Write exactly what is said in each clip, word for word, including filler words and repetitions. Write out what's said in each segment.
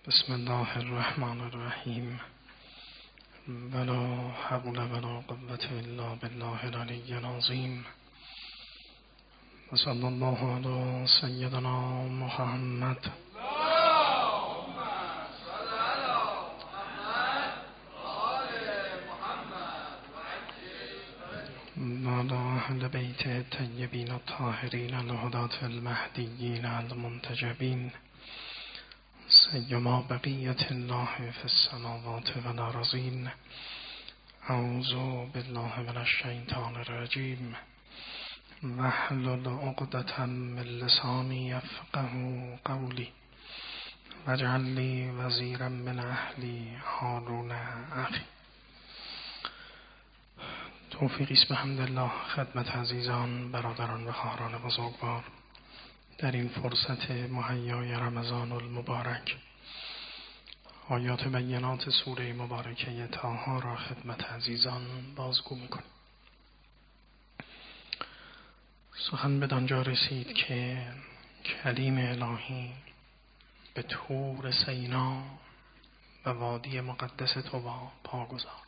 بسم الله الرحمن الرحیم. ولا حول ولا قوة الا بالله العلی العظیم. و صلی الله علی سیدنا محمد. وعلى أهل بيت الطيبين الطاهرين الهداة المهديين المنتجبين سيما بقية الله في السماوات والأرضين. أعوذ بالله من الشيطان الرجيم. واحلل عقدة من لساني يفقهوا قولي واجعل لي وزيرا من أهلي هارون أخي. توفیقی است بحمدالله خدمت عزیزان، برادران و خواهران بزرگوار در این فرصت مهیای رمضان المبارک آیات بینات سوره مبارکه طه را خدمت عزیزان بازگو می‌کنیم. سخن بدانجا رسید که کلیم الهی به طور سینا و وادی مقدس طوی پا گذارد.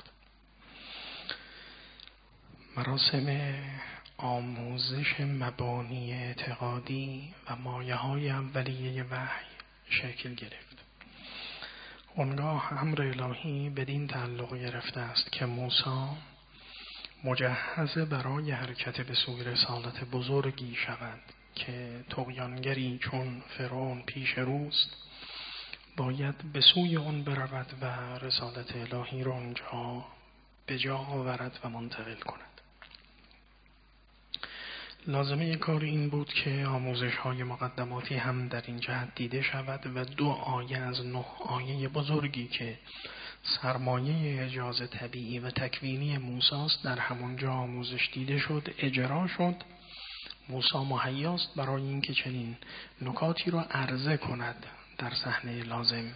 مراسم آموزش مبانی اعتقادی و مایه‌های اولیه وحی شکل گرفت. اونگاه امر الهی بدین تعلق گرفته است که موسی مجهز برای حرکت به سوی رسالت بزرگی شود که طغیانگری چون فرعون پیش روست باید به سوی اون برود و رسالت الهی را اونجا به جا آورد و منتقل کند. لازمه کار این بود که آموزش های مقدماتی هم در این جهت دیده شود و دو آیه از نه آیه بزرگی که سرمایه اعجاز طبیعی و تکوینی موسی است در همونجا آموزش دیده شد، اجرا شد. موسی مهیاست برای اینکه چنین نکاتی را عرضه کند در صحنه لازم.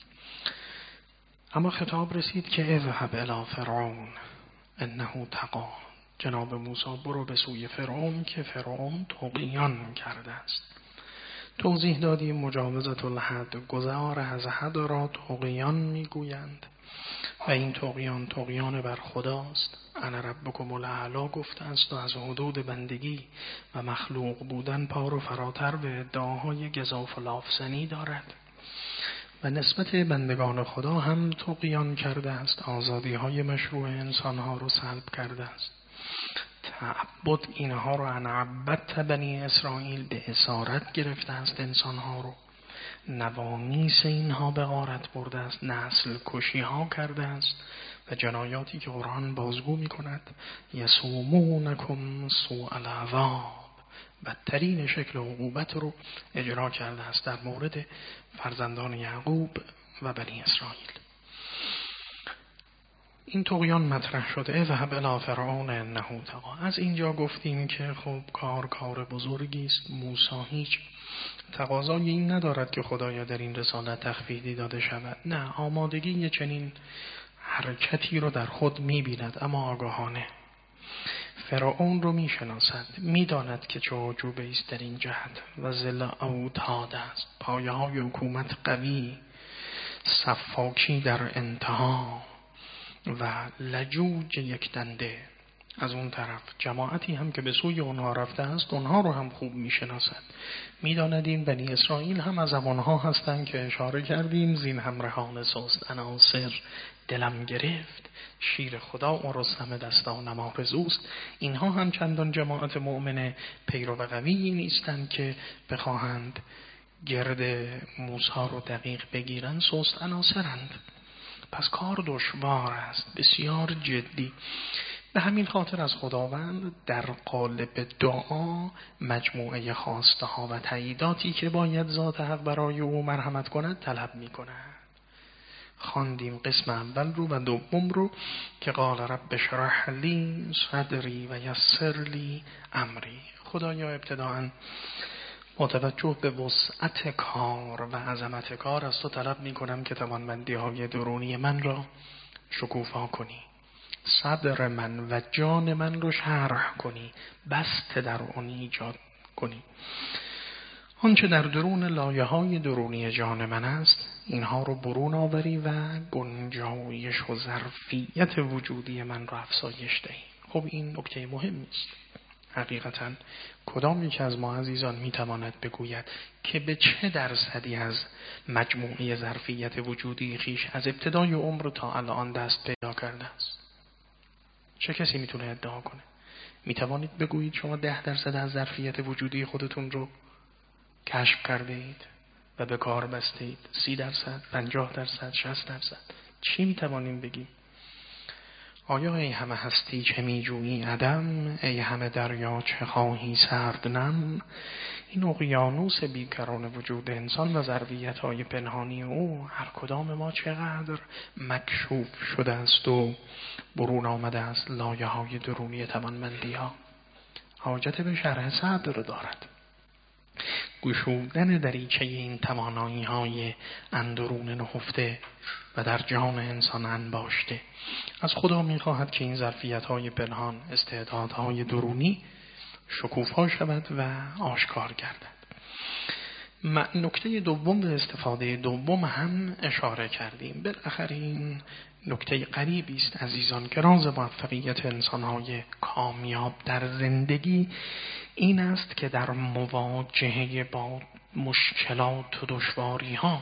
اما خطاب رسید که اذهب الی فرعون انه طغی. جناب موسی برو به سوی فرعون که فرعون طغیان کرده است. توضیح دادیم مجاوزت الحد، گذار از حد را طغیان میگویند و این طغیان طغیان بر خداست. انا ربکم الاعلی گفته است و از حدود بندگی و مخلوق بودن پا و فراتر به ادعاهای گزاف و لافزنی دارد و نسبت بندگان خدا هم طغیان کرده است. آزادی های مشروع انسان ها رو سلب کرده است. تعبد اینها رو ان عبدت بنی اسرائیل به اسارت گرفته است. انسان ها رو نوامیس اینها به غارت برده است. نسل کشی ها کرده است و جنایاتی که قرآن بازگو می کند. یسومونکم سوء العذاب، بدترین شکل عقوبت رو اجرا کرده است در مورد فرزندان یعقوب و بنی اسرائیل. این طغیان مطرح شده. اذهب الی فرعون انه طغی. از اینجا گفتیم که خب کار کار بزرگی است. موسی هیچ تقاضایی این ندارد که خدایا در این رسالت تخفیفی داده شود. نه، آمادگی چنین حرکتی رو در خود می‌بیند، اما آگاهانه. فرعون رو میشناسد، میداند که چه عجوبه است در این جهت و ذل اوتاد است. پایه های حکومت قوی، صفاکی در انتها و لجوج یک دنده. از اون طرف جماعتی هم که به سوی اونها رفته است اونها رو هم خوب میشناسد. میداند این بنی اسرائیل هم از اونها هستند که اشاره کردیم زین همراهان سست عناصر دلم گرفت، شیر خدا و رستم دستان نمارزوست. اینها هم چندان جماعت مؤمن پیرو و قوی نیستند که بخواهند گرد موسی رو دقیق بگیرن. سست عناصرند. پس کار دشوار است، بسیار جدی. به همین خاطر از خداوند در قالب دعا مجموعه خواسته ها و تاییداتی که باید ذات حق برای او مرحمت کند طلب می کند. خواندیم قسم اول رو و دوم رو که قال رب اشرح لی صدری و یسر لی امری. خدایا ابتداءً با توجه به وسعت کار و عظمت کار از تو طلب می کنم که توانمندی های درونی من را شکوفا کنی، صدر من و جان من رو شرح کنی، بسط در اون ایجاد کنی. آنچه در درون لایه های درونی جان من است اینها رو برون آوری و گنجایش و ظرفیت وجودی من رو افزایش دهی. خب این نکته مهمی است. حقیقتا کدام یک از ما عزیزان میتواند بگوید که به چه درصدی از مجموعه ظرفیت وجودی خیش از ابتدای عمر تا الان دست پیدا کرده است؟ چه کسی میتونه ادعا کنه؟ میتوانید بگویید شما ده درصد از ظرفیت وجودی خودتون رو کشف کرده اید و به کار بسته اید؟ سی درصد، پنجاه درصد، شصت درصد؟ چی میتوانیم بگیم؟ آیا ای همه هستی چه میجویی عدم، ای همه دریا چه خواهی سرد نم؟ این اقیانوس بیکران وجود انسان و ظرفیت‌های پنهانی او هر کدام ما چقدر مکشوف شده است و برون آمده است لایه های درونی توانمندی ها، حاجت به شرح صدر دارد. گشودن دریچه این توانایی های اندرون نهفته و در جان انسان انباشته از خدا می‌خواهد که این ظرفیت‌های پنهان، استعدادهای درونی شکوفا شود و آشکار گردد. نکته دوم به استفاده دوم هم اشاره کردیم. بالاخره این نکته غریبی است عزیزان که راز موفقیت انسان‌های کامیاب در زندگی این است که در مواجهه با مشکلات و دشواری‌ها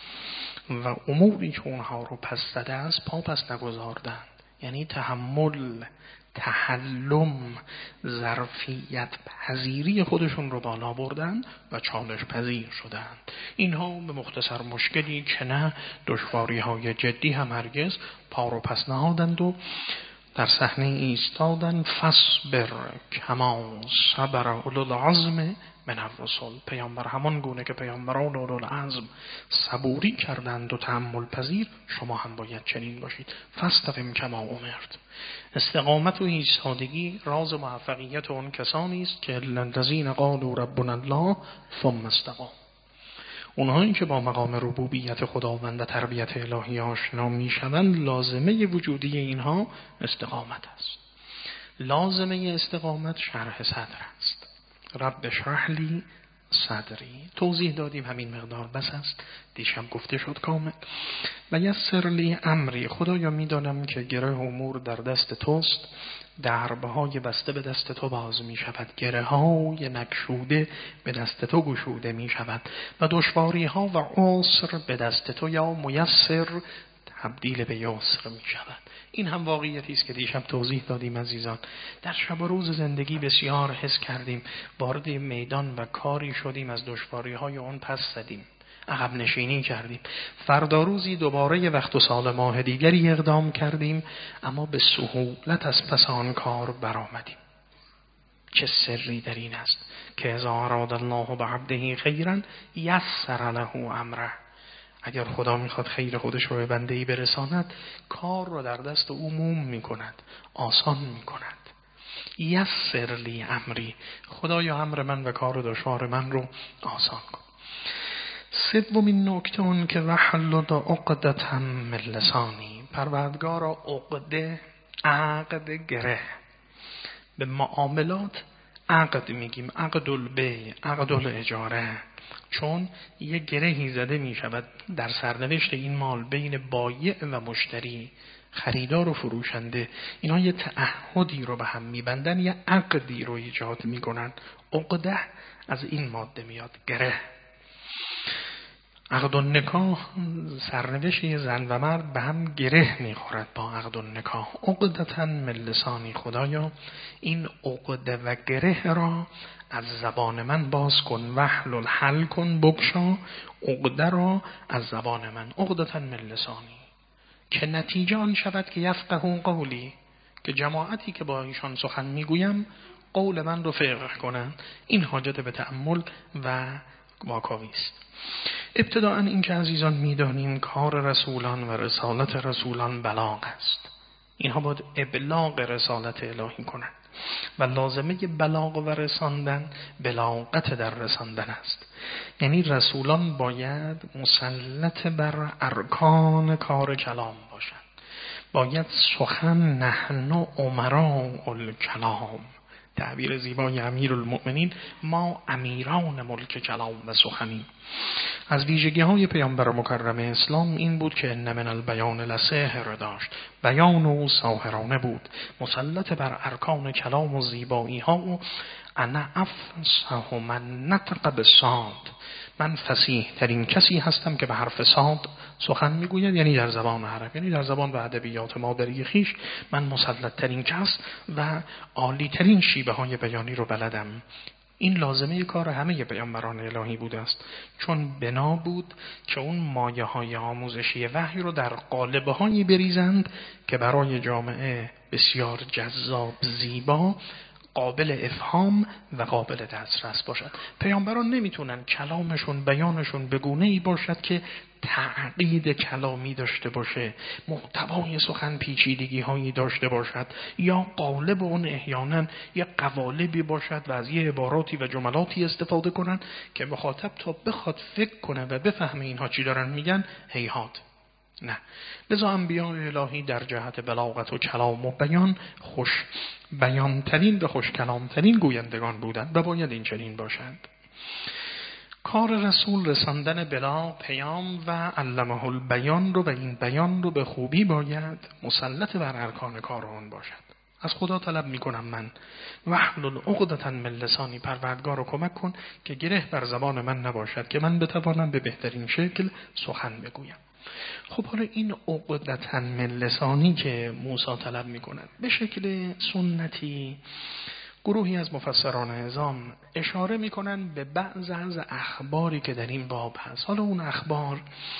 و اموری که اونها رو پس زده است پا پس نگذاردند. یعنی تحمل، تحلم، ظرفیت پذیری خودشون رو بالا بردن و چالش پذیر شدند. اینها به مختصر مشکلی که نه دشواری های جدی هم هرگز پا رو پس نهادند و در صحنه ایستادن. فصبر کما صبر اولو العزم من الرسل. پیامبر همان گونه که پیامبران اولو العزم صبوری کردند و تحمل پذیر، شما هم باید چنین باشید. فاستقم کما امرت. استقامت و ایستادگی راز موفقیت اون کسانی است که الذین قالوا ربنا الله ثم استقاموا. اونهایی که با مقام ربوبیت خداوند و تربیت الهی آشنا میشوند، لازمه وجودی اینها استقامت است. لازمه استقامت شرح صدر است. رب اشرح لی صدری. توضیح دادیم، همین مقدار بس است، دیشب گفته شد کامل. و یسر لی امری. خدایا میدانم که گره امور در دست توست، دربه های بسته به دست تو باز می شود، گره های نکشوده به دست تو گشوده می شود و دشواری ها و عسر به دست تو یا میسر تبدیل به یسر می شود. این هم واقعیتی است که دیشب توضیح دادیم عزیزان. در شب و روز زندگی بسیار حس کردیم، وارد میدان و کاری شدیم، از دشواری های اون پس زدیم، عقب نشینی کردیم. فردا روزی دوباره یه وقت و سال ماه دیگری اقدام کردیم، اما به سهولت از پس آن کار برآمدیم. چه سری در این است که اذا اراد الله بعبده خیرا یسر له امره. اگر خدا میخواد خیر خودش رو به بنده‌ای برساند، کار رو در دست عموم میکند، آسان میکند. یسر لی امری. خدایا امر من و کار دشوار من رو آسان کن. سومین نکته اون که وحلل عقدة من لسانی. پروردگارا عقده، عقد، گره. به معاملات عقد میگیم، عقد البیع، عقد الاجاره، چون یه گرهی زده میشود در سرنوشت این مال بین بایع و مشتری، خریدار و فروشنده. اینا یه تعهدی رو به هم میبندن، یه عقدی رو ایجاد میکنن. عقده از این ماده میاد، گره. عقد النکاح، سرنوشت یه زن و مرد به هم گره میخورد با عقد النکاح. عقدة من لسانی. خدایا این عقده و گره را از زبان من باز کن، واحلل حل کن، بگشا عقده را از زبان من. عقدة من لسانی، که نتیجه آن شود که یفقهوا قولی، که جماعتی که با ایشان سخن میگویم قول من رو فقه کنن. این حاجت به تأمل و واکاوی است. ابتداءً این که عزیزان میدانیم کار رسولان و رسالت رسولان بلاغ است. اینها باید ابلاغ رسالت الهی کنند و لازمه بلاغ و رساندن بلاغت در رساندن است. یعنی رسولان باید مسلط بر ارکان کار کلام باشند. باید سخن نحن امراء الکلام، تعبیر زیبای امیرالمؤمنین، ما امیران ملک کلام و سخنیم. از ویژگی های پیامبر مکرم اسلام این بود که ان من البیان لسحر داشت. بیان او ساحرانه بود، مسلط بر ارکان کلام و زیبایی ها. و انا افصح من نطق بالصاد، من فصیح ترین کسی هستم که به حرف صاد سخن میگوید، یعنی در زبان عرب، یعنی در زبان و ادبیات مادری خیش من مسلط ترین کس و عالی ترین شیوه های بیانی رو بلدم. این لازمه کار همه پیامبران الهی بوده است، چون بنا بود که اون مایه های آموزشی وحی رو در قالب هایی بریزند که برای جامعه بسیار جذاب، زیبا، قابل افهام و قابل دسترس باشد. پیامبران نمیتونن کلامشون، بیانشون به گونه‌ای باشد که تعقید کلامی داشته باشه، محتوای سخن پیچیدگی هایی داشته باشد، یا قالب اون احیانا یک قوالبی باشد و از یه عباراتی و جملاتی استفاده کنن که مخاطب تا بخواد فکر کنه و بفهمه اینها چی دارن میگن، هیهات. نه، لذا انبیاء الهی در جهت بلاغت و کلام و بیان خوش بیان ترین و خوش کلام ترین گویندگان بودند و باید این چنین باشند. کار رسول رساندن بلاغ، پیام و علمه البیان رو و این بیان رو به خوبی باید مسلط بر ارکان کار اون باشد. از خدا طلب میکنم من واحلل عقدة من لسانی، پروردگار رو کمک کن که گره بر زبان من نباشد که من بتوانم به بهترین شکل سخن بگویم. خب حالا این عقدة من لسانی که موسی طلب میکند، به شکل سنتی گروهی از مفسران عظام اشاره میکنن به بعض از اخباری که در این باب هست. حالا اون اخبار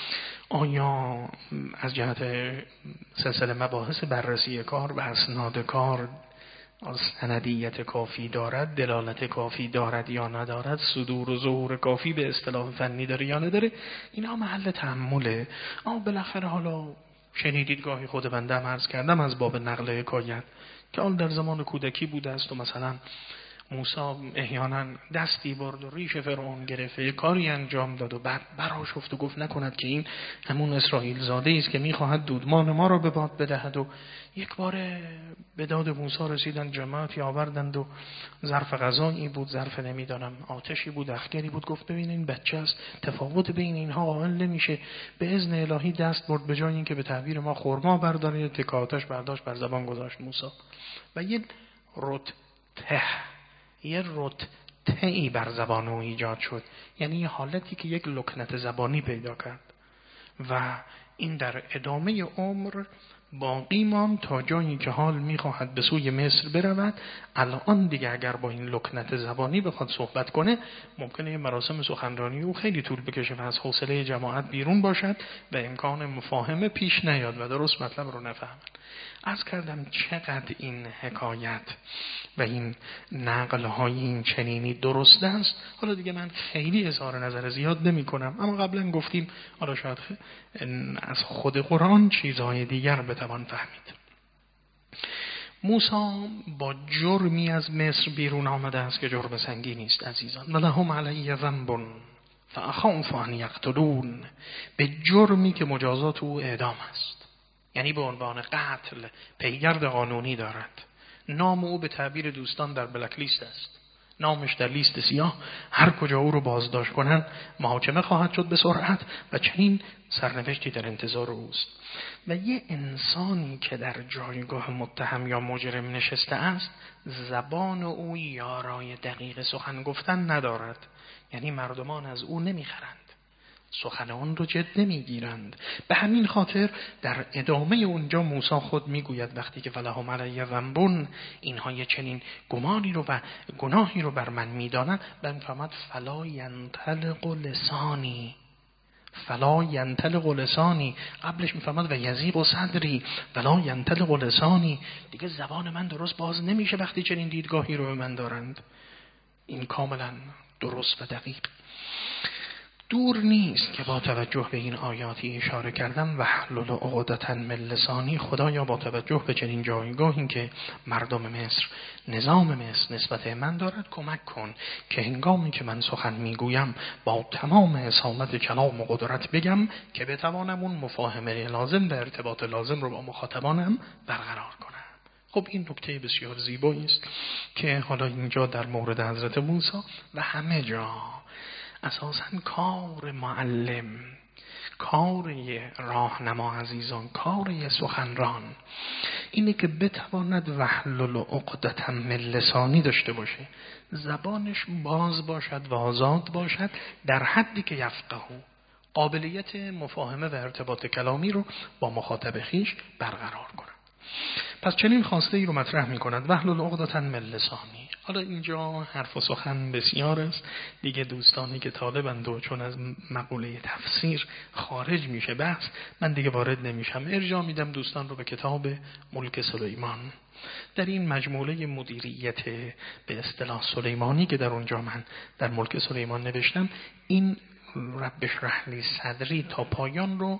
آیا از جهت سلسله مباحث بررسی کار و اسناد کار سندیت کافی دارد، دلالت کافی دارد یا ندارد، صدور و ظهور کافی به اصطلاح فنی داره یا نداره، اینا محل تأمله. اما بالاخره حالا شنیدید گاهی خود بنده هم عرض کردم از باب نقل حکایت که آن در زمان کودکی بوده است و مثلا موسی احیانا دستی برد و ریش فرعون گرفت، یک کاری انجام داد و بعد برآشفت و گفت نکند که این همون اسرائیل زاده است که میخواهد دودمان ما را به باد بدهد. و یک بار به داد موسی رسیدن، جماعتی آوردند و ظرف غذایی بود، ظرف نمیدانم آتشی بود، افگری بود. گفت ببین این بچه است، تفاوت بین اینها قائل نمیشه. به اذن الهی دست برد، به جای اینکه به تعبیر ما خرما برداره، تکه آتش برداشت بر زبان گذاشت موسی و یه رتته یه رتعی بر زبان او ایجاد شد، یعنی یه حالتی که یک لکنت زبانی پیدا کرد و این در ادامه عمر باقی ماند تا جایی که حال میخواهد به سوی مصر برود. الان دیگه اگر با این لکنت زبانی بخواد صحبت کنه، ممکنه مراسم سخنرانی او خیلی طول بکشه و از حوصله جماعت بیرون باشد و امکان مفاهمه پیش نیاد و درست مطلب رو نفهمن. عرض کردم چقدر این حکایت و این نقل های این چنینی درست است. حالا دیگه من خیلی اظهار نظر زیاد نمی کنم، اما قبلا گفتیم حالا شاید از خود قرآن چیزهای دیگر بتوان فهمید. موسی با جرمی از مصر بیرون آمده است که جرم سنگینی است عزیزان. ولهم علی ذنب فاخاف ان یقتلون، به جرمی که مجازات او اعدام است، یعنی به عنوان قتل پیگرد قانونی دارد. نام او به تعبیر دوستان در بلک لیست است، نامش در لیست سیاه. هر کجا او رو بازداشت کنند محاکمه خواهد شد به سرعت و چنین سرنوشتی در انتظار اوست. و یه انسانی که در جایگاه متهم یا مجرم نشسته است، زبان او یارای دقیق سخن گفتن ندارد، یعنی مردمان از او نمیخرند، سخن آن رو جد نمیگیرند. به همین خاطر در ادامه اونجا موسی خود میگوید وقتی که فلهم علی ذنب، اینها یه چنین گمانی رو و گناهی رو بر من میدانند، من فهمد فلا ینطلق لسانی، فلا ینطلق لسانی، قبلش میفهمد و یضیق صدری، فلا ینطلق لسانی، دیگه زبان من درست باز نمیشه وقتی چنین دیدگاهی رو به من دارند. این کاملا درست و دقیق. دور نیست که با توجه به این آیاتی اشاره کردم واحلل عقدة من لسانی، خدایا با توجه به چنین جایگاهی که مردم مصر، نظام مصر نسبت من دارد، کمک کن که هنگامی که من سخن میگویم با تمام اصالت کلام و قدرت بگم که بتوانم اون مفاهمه لازم و ارتباط لازم رو با مخاطبانم برقرار کنم. خب این نکته بسیار زیبایی است که حالا اینجا در مورد حضرت موسی و همه جا اساساً کار معلم، کار راهنما عزیزان، کار سخنران اینه که بتواند واحلل عقدة من لسانی داشته باشه، زبانش باز باشد و آزاد باشد در حدی که یفقهو، قابلیت مفاهمه و ارتباط کلامی رو با مخاطب خیش برقرار کنه. پس چنین خواسته ای رو مطرح می کند واحلل عقدة من لسانی. حالا اینجا حرف و سخن بسیار است دیگه، دوستانی که طالبند و چون از مقوله تفسیر خارج میشه بحث، من دیگه وارد نمیشم. ارجاع میدم دوستان رو به کتاب ملک سلیمان. در این مجموعه مدیریت به اصطلاح سلیمانی که در اونجا من در ملک سلیمان نوشتم، این رب اشرح لی صدری تا پایان رو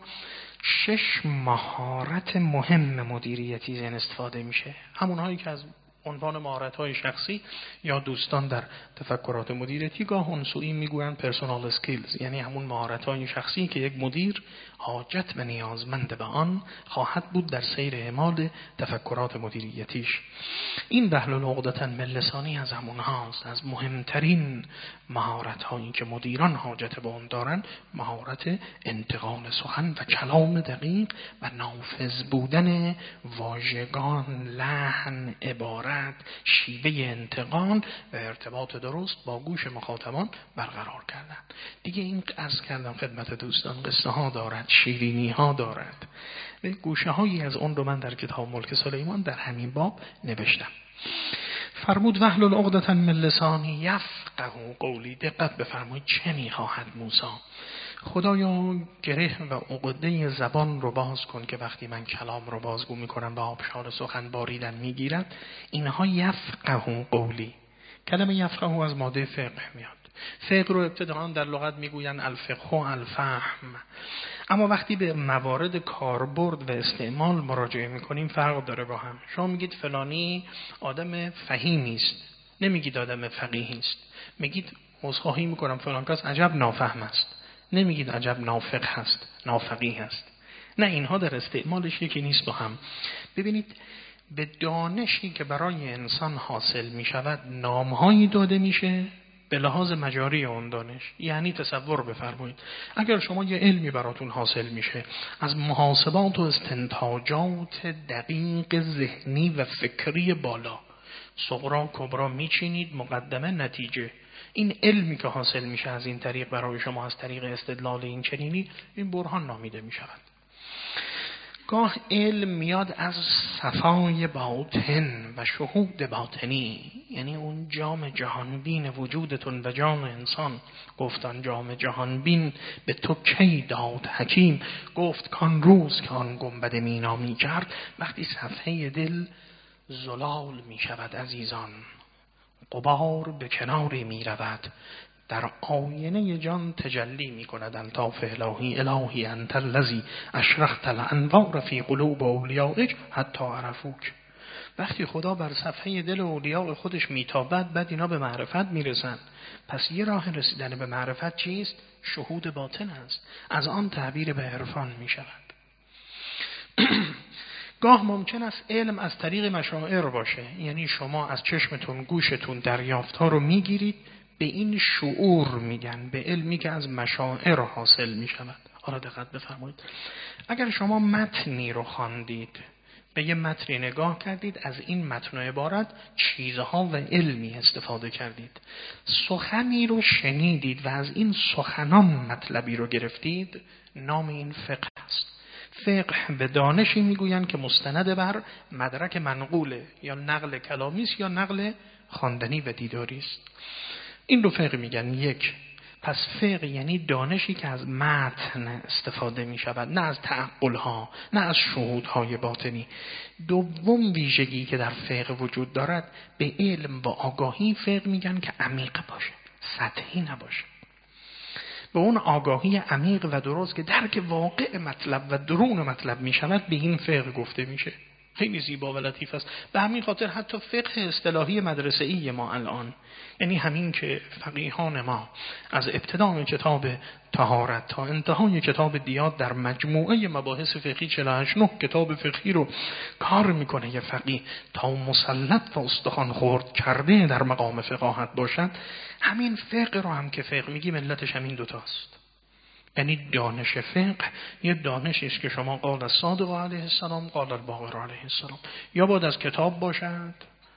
شش مهارت مهم مدیریتی ذهن استفاده میشه، همونهایی که از عنوان مهارت‌های شخصی یا دوستان در تفکرات مدیریتی گاه انسوئی میگویند پرسونال اسکیلز، یعنی همون مهارت‌های شخصی که یک مدیر حاجت و نیازمند به آن خواهد بود در سیر اعمال تفکرات مدیریتیش. این واحلل عقدة من لسانی از همون هاست، از مهمترین مهارت‌هایی که مدیران حاجت به آن دارند، مهارت انتقال سخن و کلام دقیق و نافذ بودن واژگان، لحن، عبارت، شیوه انتقال و ارتباط درست با گوش مخاطبان برقرار کردن. دیگه این عرض کردم خدمت دوستان قصه ها دارد، شیرینی ها دارد، و گوشه هایی از اون رو من در کتاب ملک سلیمان در همین باب نوشتم. فرمود واحلل عقدة من لسانی یفقهوا قولی. دقت بفرمایید چه میخواهد موسی؟ خدایا گره و عقده زبان رو باز کن که وقتی من کلام رو بازگو میکنم و آبشار سخن باریدن میگیرد، اینها یفقهوا قولی. کلمه یفقهوا از ماده فقه میاد. فقه رو ابتداً در لغت میگوین الفقه و الفهم، اما وقتی به موارد کاربرد و استعمال مراجعه میکنیم فرق داره با هم. شما میگید فلانی آدم فهیمی است، نمیگید آدم فقیهی است. میگید عذرخواهی میکنم فلان کس عجب نافهم است، نمیگید عجب نافقه هست، نافقیه هست. نه، اینها در استعمالش یکی نیست با هم. ببینید به دانشی که برای انسان حاصل میشود نامهایی داده میشه به لحاظ مجاری اون دانش. یعنی تصور بفرمایید اگر شما یه علمی براتون حاصل میشه از محاسبات و استنتاجات دقیق ذهنی و فکری بالا، صغرا کبرا میچینید، مقدمه نتیجه، این علمی که حاصل میشه از این طریق برای شما از طریق استدلال این چنینی، این برهان نامیده میشود. گاه علم میاد از صفای باطن و شهود باطنی، یعنی اون جام جهانبین وجودتون و جان انسان. گفتن جام جهانبین به تو کی داد حکیم، گفت کان روز که آن گنبد مینا می کرد. وقتی صفحه دل زلال می شود عزیزان، غبار به کناری می رود، در آینه جان تجلی می کند الطاف الهی. الهی انت الذی اشرقت الانوار فی قلوب اولیائک حتی عرفوک. وقتی خدا بر صفحه دل اولیاء خودش میتابد، بعد اینا به معرفت میرسند. پس یه راه رسیدن به معرفت چیست؟ شهود باطن است. از آن تعبیر به عرفان می شود. گاه ممکن است علم از طریق مشاعر باشه، یعنی شما از چشمتون گوشتون دریافت‌ها رو میگیرید، به این شعور میگن، به علمی که از مشاعر حاصل میشود. حالا دقت بفرمایید، اگر شما متنی رو خواندید، به یه متنی نگاه کردید، از این متن و عبارت چیزها و علمی استفاده کردید، سخنی رو شنیدید و از این سخنان مطلبی رو گرفتید، نام این فقه است. فقه به دانشی میگویند که مستند بر مدرک منقوله، یا نقل کلامی است یا نقل خواندنی و دیداری است. این رو فقه میگن. یک، پس فقه یعنی دانشی که از متن استفاده می شود، نه از تعقلها، نه از شهودهای باطنی. دوم ویژگی که در فقه وجود دارد، به علم و آگاهی فقه میگن که عمیق باشه، سطحی نباشه. به اون آگاهی عمیق و درست که درک واقع مطلب و درون مطلب می شود، به این فقه گفته میشه. خیلی زیبا و لطیف است. به همین خاطر حتی فقه اصطلاحی مدرسه‌ای ما الان، یعنی همین که فقیهان ما از ابتدای کتاب طهارت تا انتهای کتاب دیات در مجموعه مباحث فقهی چهل و هشت نه کتاب فقهی رو کار میکنه یه فقیه تا مسلط و استخوان خورد کرده در مقام فقاهت باشد. همین فقه رو هم که فقه میگی ملتش همین دوتاست. یعنی دانش فقه یه دانشی است که شما قال از صادق علیه السلام قال الباقر علیه السلام، یا باید از کتاب باشد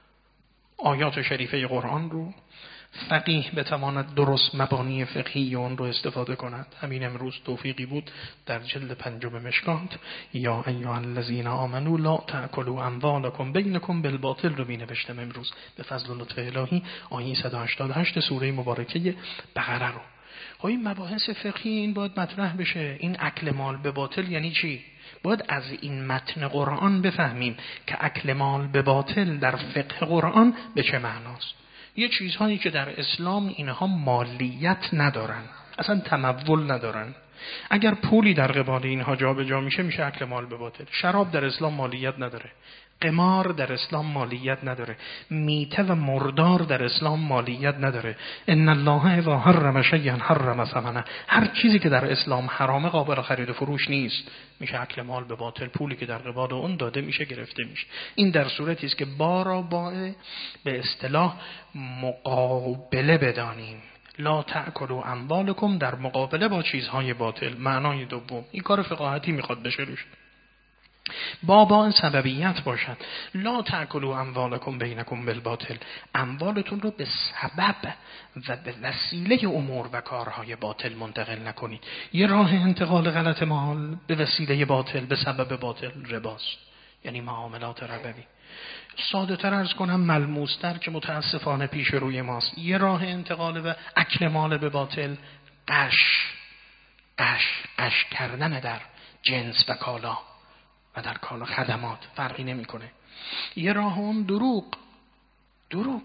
آیات شریفه قرآن رو فقیه بتواند درست مبانی فقهی اون رو استفاده کند. همین امروز توفیقی بود در جلد پنجم مشکات، یا ایها الذین آمنوا لا تأکلوا اموالکم بینکم بالباطل رو بینوشتم امروز به فضل و لطف الهی آیه صد و هشتاد و هشت سوره مبارکه بقره رو. خب این مباحث فقهی این باید مطرح بشه. این اکل مال به باطل یعنی چی؟ باید از این متن قرآن بفهمیم که اکل مال به باطل در فقه قرآن به چه معناست. یه چیزهایی که در اسلام اینها مالیت ندارن، اصلا تمول ندارن، اگر پولی در قبال اینها جابجا میشه میشه اکل مال به باطل. شراب در اسلام مالیت نداره، قمار در اسلام مالیت نداره، میته و مردار در اسلام مالیت نداره. ان الله اذا حرم شیئا حرم ثمنه. هر چیزی که در اسلام حرامه قابل خرید و فروش نیست، میشه اکل مال به باطل. پولی که در قبال اون داده میشه گرفته میشه. این در صورتی است که بارا با به اصطلاح مقابله بدانیم. لا تأکلوا اموالکم در مقابله با چیزهای باطل. معنای دوم این کار فقاهتی میخواد بشه روش. بابا سببیت باشد. لا تأکلوا اموالکم بینکم بالباطل. اموالتون رو به سبب و به وسیله امور و کارهای باطل منتقل نکنید. یه راه انتقال غلط مال به وسیله باطل به سبب باطل رباست، یعنی معاملات ربوی. ساده تر ارز کنم، ملموس تر که متاسفانه پیش روی ماست، یه راه انتقال و اکل مال به باطل قش قش قش کردن در جنس و کالا و در کالا خدمات فرقی نمیکنه. یه راه اون دروغ دروغ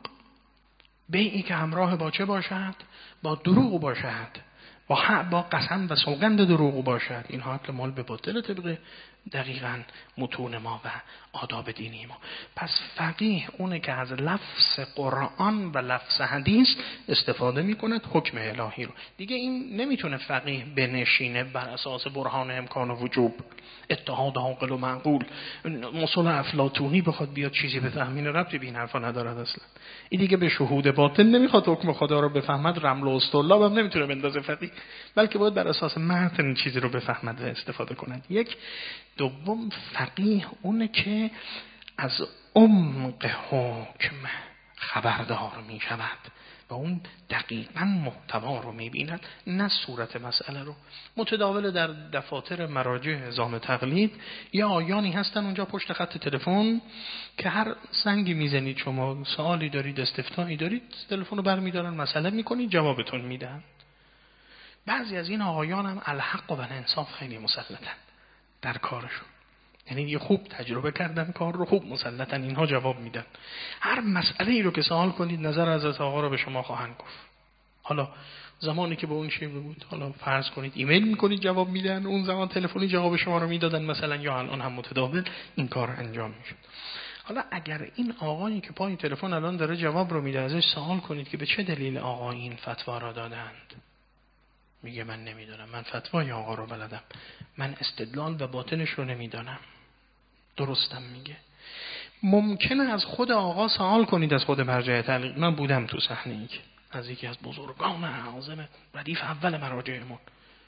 بیعی که همراه با چه باشد؟ با دروغ باشد، با با قسم و سوگند دروغ باشد. اینها اکل مال به باطل طبق دقیقاً متون ما و آداب دینی ما. پس فقیه اونه که از لفظ قرآن و لفظ حدیث استفاده میکند حکم الهی رو. دیگه این نمیتونه فقیه بنشینه بر اساس برهان امکان و وجوب، اتحاد عاقل و معقول، مصول افلاطونی بخواد بیاد چیزی بفهمین ربطی به این حرفا ندارد اصلا. این دیگه به شهود باطل نمیخواد حکم خدا رو بفهمد، رمل و استرلاب هم نمیتونه بندازه فقیه، بلکه باید بر اساس متن چیزی رو بفهمد و استفاده کند. یک دوم فقیه اونه که از عمق حکم خبردار می شود و اون دقیقاً محتوا رو می بیند، نه صورت مسئله رو. متداول در دفاتر مراجع نظام تقلید یا آیانی هستن اونجا پشت خط تلفن که هر زنگی میزنید شما سوالی دارید استفتایی دارید تلفن رو برمیدارن مسئله میکنید جوابتون میدن. بعضی از این آقایان هم الحق و الانصاف خیلی مسلطن در کارشون، یعنی یه خوب تجربه کردن کار رو، خوب مسلطن اینها جواب میدن. هر مسئله ای رو که سوال کنید نظر حضرت آقا رو به شما خواهند گفت. حالا زمانی که به اون شیوه بود، حالا فرض کنید ایمیل میکنید جواب میدن، اون زمان تلفنی جواب شما رو میدادن مثلا، یا الان هم متداول این کار انجام میشه. حالا اگر این آقایی که پای تلفن الان داره جواب رو میده ازش سوال کنید که به چه دلیل آقا این فتوا را دادند، میگه من نمیدونم، من فتوای آقا رو بلدم، من استدلال و باطنش رو نمیدانم، درستم میگه. ممکنه از خود آقا سوال کنید، از خود مرجع تعلیق. من بودم تو صحنه‌ای که از یکی از بزرگان اعظم ردیف اول مراجعمون،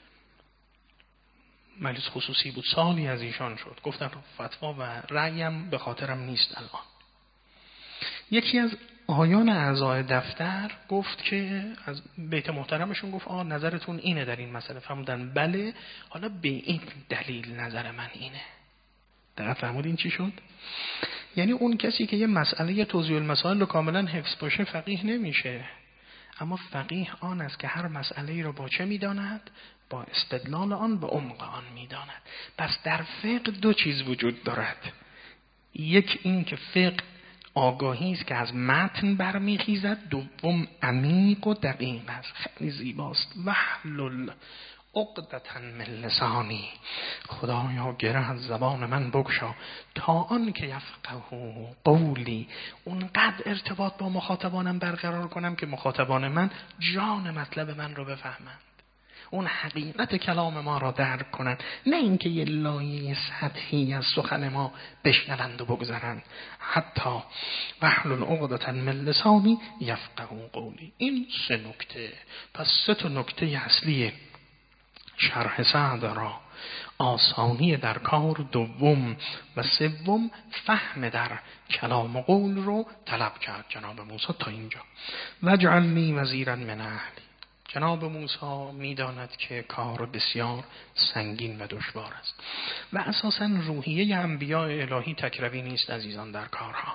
مجلس خصوصی بود، سالی از ایشان شد، گفتن فتوا و رأیم به خاطرم نیست الان. یکی از آیان اعضای دفتر گفت که از بیت محترمشون گفت آه نظرتون اینه در این مسئله. فهمودن بله، حالا به این دلیل نظر من اینه. دقیقا فهمود این چی شد؟ یعنی اون کسی که یه مسئله توضیح المسائل رو کاملا حفظ باشه فقیه نمیشه، اما فقیه آن است که هر مسئله رو با چه میداند؟ با استدلال آن و عمق آن میداند. پس در فقه دو چیز وجود دارد. یک این که فقه آگاهی است که از متن برمیخیزد، دوم عمیق و دقیق است. خیلی زیباست. وحلل عقدة من لسانی، خدایا گره از زبان من بگشا تا آن که یفقهوا قولی، اونقدر ارتباط با مخاطبانم برقرار کنم که مخاطبان من جان مطلب من رو بفهمند، اون حقیقت کلام ما را درک کنند، نه اینکه یه لایه سطحی از سخن ما بشنوند و بگذرند. حتی واحلل عقدة من لسانی یفقهوا قولی. این سه نکته، پس سه تا نکته اصلی شرح سعد را: آسانی در کار دوم و سوم فهم در کلام و قول رو طلب کرد جناب موسی تا اینجا. واجعل لی وزیرا من اهلی. جناب موسی میداند که کار بسیار سنگین و دشوار است و اساساً روحیه انبیاء الهی تکروی نیست عزیزان. در کارها،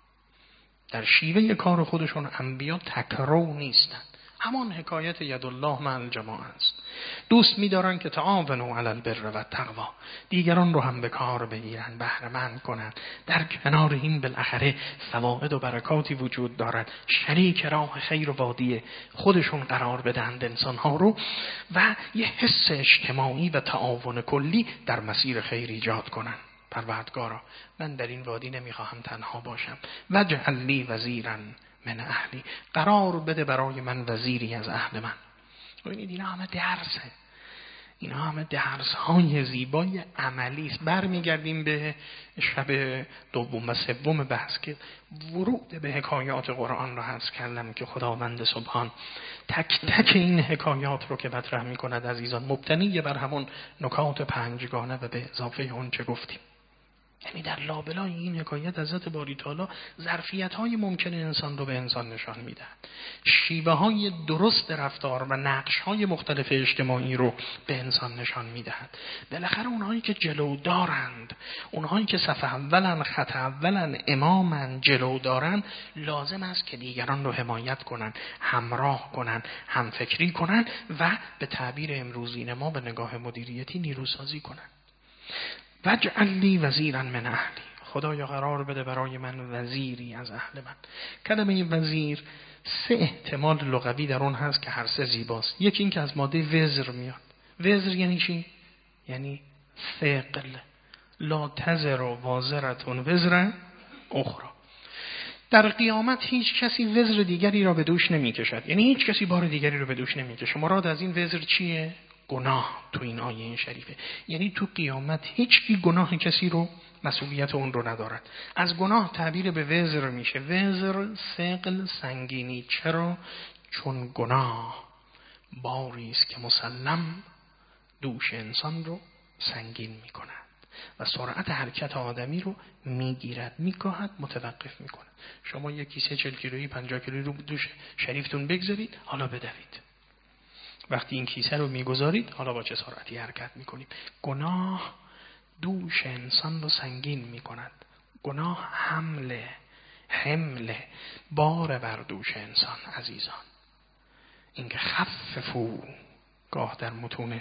در شیوه کار خودشون انبیا تکرو نیستند. همان حکایت یدالله مع الجماعه است. دوست می‌دارن که تعاونوا علی البر و التقوا، دیگران رو هم به کار بگیرن، بهره مند کنن. در کنار این بالاخره فواید و برکاتی وجود دارد، شریک راه خیر و وادی خودشون قرار بدهند انسان‌ها رو و یه حس اجتماعی و تعاون کلی در مسیر خیر ایجاد کنن. پروردگارا من در این وادی نمیخواهم تنها باشم، واجعل لی وزیرا من اهلی، قرار بده برای من وزیری از اهل من. ببینید اینا همه درسه، اینا همه درس های زیبای عملی است. برمیگردیم به شب دوم و سوم بحث که ورود به حکایات قرآن را حذف کردم که خداوند سبحان تک تک این حکایات رو که مطرح می‌کند عزیزان مبتنی بر همون نکات پنجگانه و به اضافه اون چه گفتیم. یعنی در لابلای این حکایت حضرت باری تعالی ظرفیت‌های ممکن انسان رو به انسان نشان میدهد، شیوه‌های درست رفتار و نقش‌های مختلف اجتماعی رو به انسان نشان میدهد. بالاخره اونهایی که جلو دارند، اونهایی که صف اولن، خط اولن، امامن، جلو دارند، لازم است که دیگران رو حمایت کنن، همراه کنن، همفکری کنن و به تعبیر امروزین ما به نگاه مدیریتی نیروسازی کنن. واجعل لی وزیرا من اهلی، خدایا قرار بده برای من وزیری از اهل من. کلمه وزیر سه احتمال لغوی در اون هست که هر سه زیباست. یکی این که از ماده وزر میاد. وزر یعنی چی؟ یعنی ثقل. لا تزر و وازرتون وزر اخرى. در قیامت هیچ کسی وزر دیگری را به دوش نمی کشد، یعنی هیچ کسی بار دیگری را به دوش نمی کشه. مراد از این وزر چیه؟ گناه. تو این آیه این شریفه یعنی تو قیامت هیچ کی گناه کسی رو، مسئولیت اون رو ندارد. از گناه تعبیر به وزر میشه. وزر ثقل، سنگینی. چرا؟ چون گناه باری است که مسلم دوش انسان رو سنگین میکند و سرعت حرکت آدمی رو میگیرد، میکاهد، متوقف میکند. شما یک کیسه چهل کیلویی پنجاه کیلویی رو دوش شریفتون بگذارید، حالا بدوید. وقتی این کیسه رو میگذارید، حالا با چه سرعتی حرکت میکنید. گناه دوش انسان رو سنگین میکند. گناه حمله، حمله، بار بر دوش انسان عزیزان. اینکه خففو، گاه در متون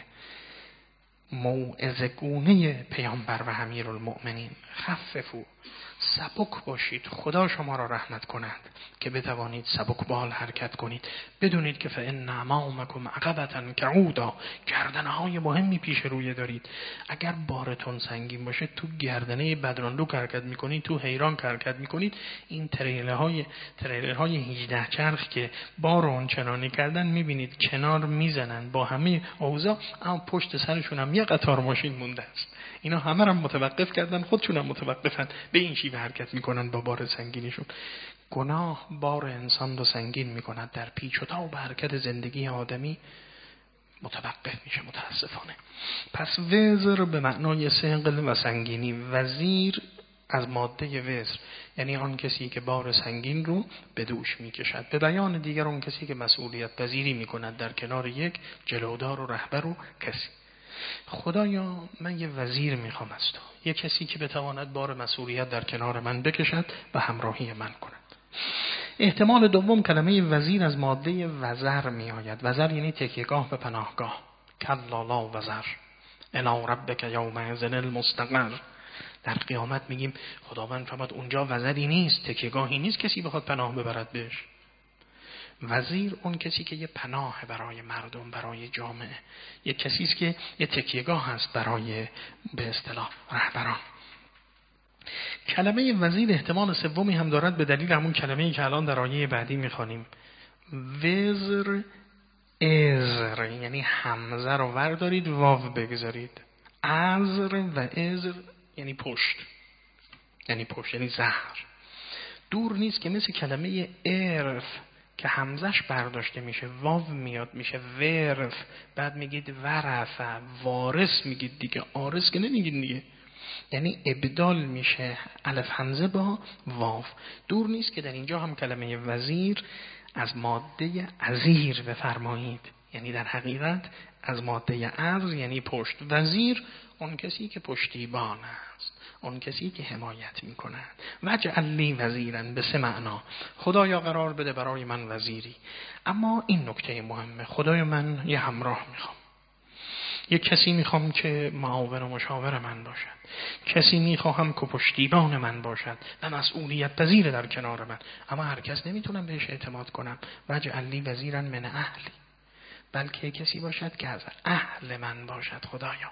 موعظه گونه پیامبر و امیرالمؤمنین، خففو، سبک باشید، خدا شما را رحمت کند که بتوانید سبک بال حرکت کنید. بدونید که فإن امامکم عقبة کعودا، گردنهای مهمی پیش روی دارید. اگر بارتون سنگین باشه، تو گردنه بدراندو حرکت میکنید، تو حیران حرکت میکنید. این تریلرهای تریلرهای هجده چرخ که بار آنچنانی کردن، میبینید کنار میزنن با همه اوضاع، اما پشت سرشون هم یه قطار ماشین مونده است. اینا همه رو متوقف کردن، خودشون هم متوقفن، به این شیوه حرکت میکنن با بار سنگینشون. گناه بار انسان رو سنگین میکند، در پیچ و تاب حرکت زندگی آدمی متوقف میشه متاسفانه. پس وزر به معنای ثقل و سنگینی، وزیر از ماده وزر یعنی آن کسی که بار سنگین رو به دوش میکشد. به بیان دیگر اون کسی که مسئولیت پذیری میکند در کنار یک جلودار و رهبر و کسی. خدایا من یه وزیر میخوام از تو، یه کسی که بتواند بار مسئولیت در کنار من بکشد و همراهی من کند. احتمال دوم کلمه وزیر از ماده وزر می آید. وزر یعنی تکیهگاه و پناهگاه. کلا لا وزر الی ربک یومئذ المستقر. در قیامت میگیم خداوند فرمود اونجا وزری نیست، تکیهگاهی نیست کسی بخواد پناه ببرد بهش. وزیر اون کسی که یه پناه برای مردم، برای جامعه، یه کسی است که یه تکیهگاه هست برای به اصطلاح رهبران. کلمه وزیر احتمال سومی هم دارد به دلیل همون کلمه‌ای که الان در آیه بعدی می‌خوانیم. وزر ازر، یعنی حمزه رو وردارید واو بگذارید. ازر و ازر یعنی پشت، یعنی پشت یعنی زهر. دور نیست که مثل کلمه ارف که حمزش برداشته میشه واو میاد میشه ورف، بعد میگید ورفه، وارث میگید دیگه، آرس که نمیگید دیگه، یعنی ابدال میشه الف حمزه با واو. دور نیست که در اینجا هم کلمه وزیر از ماده ازیر بفرمایید، یعنی در حقیقت از ماده ارز یعنی پشت. وزیر اون کسی که پشتیبان است، اون کسی که حمایت میکند. وجعل لی وزیرا به سه معنا، خدایا قرار بده برای من وزیری. اما این نکته مهمه، خدای من یه همراه میخوام، یه کسی میخوام که معاون و مشاور من باشد، کسی میخواهم که پشتیبان من باشد و مسئولیت پذیر در کنار من. اما هر کس نمیتونم بهش اعتماد کنم. وجعل لی وزیرا من اهلی، بلکه کسی باشد که از اهل من باشد خدایا.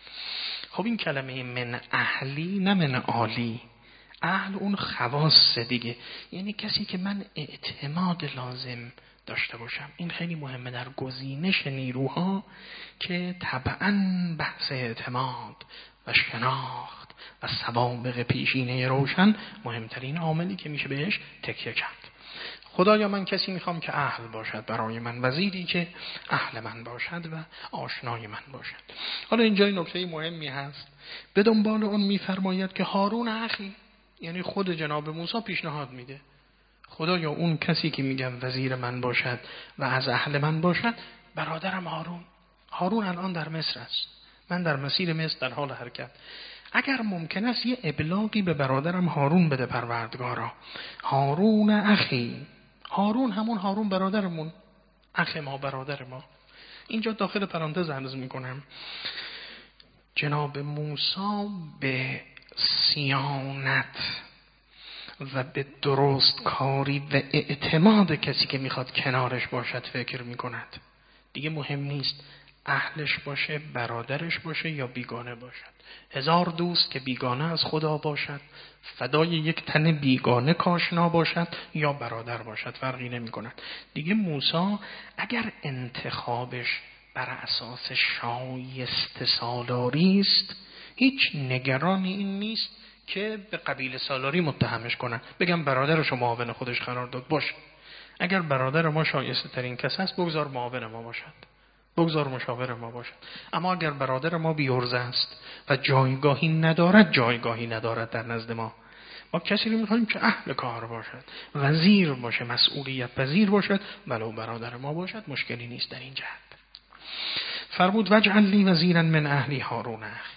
خب این کلمه من اهلی نه من عالی، اهل اون خواص دیگه، یعنی کسی که من اعتماد لازم داشته باشم. این خیلی مهمه در گزینش نیروها که طبعاً بحث اعتماد و شناخت و سوابق پیشینه روشن مهمترین عاملی که میشه بهش تکیه کرد. خدایا من کسی میخوام که اهل باشد برای من، وزیری که اهل من باشد و آشنای من باشد. حالا اینجا این نکته مهمی هست، به دنبال اون میفرماید که هارون اخی، یعنی خود جناب موسی پیشنهاد میده خدایا اون کسی که میگم وزیر من باشد و از اهل من باشد برادرم هارون. هارون الان در مصر است، من در مسیر مصر در حال حرکت. اگر ممکن است یه ابلاغی به برادرم هارون بده پروردگارا. هارون اخی، هارون همون هارون برادرمون، اخ ما برادر ما. اینجا داخل پرانتز عرض میکنم جناب موسی به صیانت و به درست کاری و اعتماد کسی که میخواد کنارش باشد فکر میکند. دیگه مهم نیست اهلش باشه، برادرش باشه یا بیگانه باشد. هزار دوست که بیگانه از خدا باشد، فدای یک تن بیگانه کاشنا باشد یا برادر باشد، فرقی نمی کند. دیگه موسی اگر انتخابش بر اساس شایسته سالاری است، هیچ نگرانی این نیست که به قبیله سالاری متهمش کنن، بگم برادر شما معاون خودش قرار داد باشه. اگر برادر ما شایسته ترین کس است بگذار معاون ما باشد، بگذار مشاور ما باشد. اما اگر برادر ما بی‌عرضه است و جایگاهی ندارد، جایگاهی ندارد در نزد ما، ما کسی رو می‌خوایم که اهل کار باشد، وزیر باشه، مسئولیت پذیر باشد، ولو برادر ما باشد، مشکلی نیست در این جهت. فرمود وجعل لی وزیرا من اهلی هارون اخی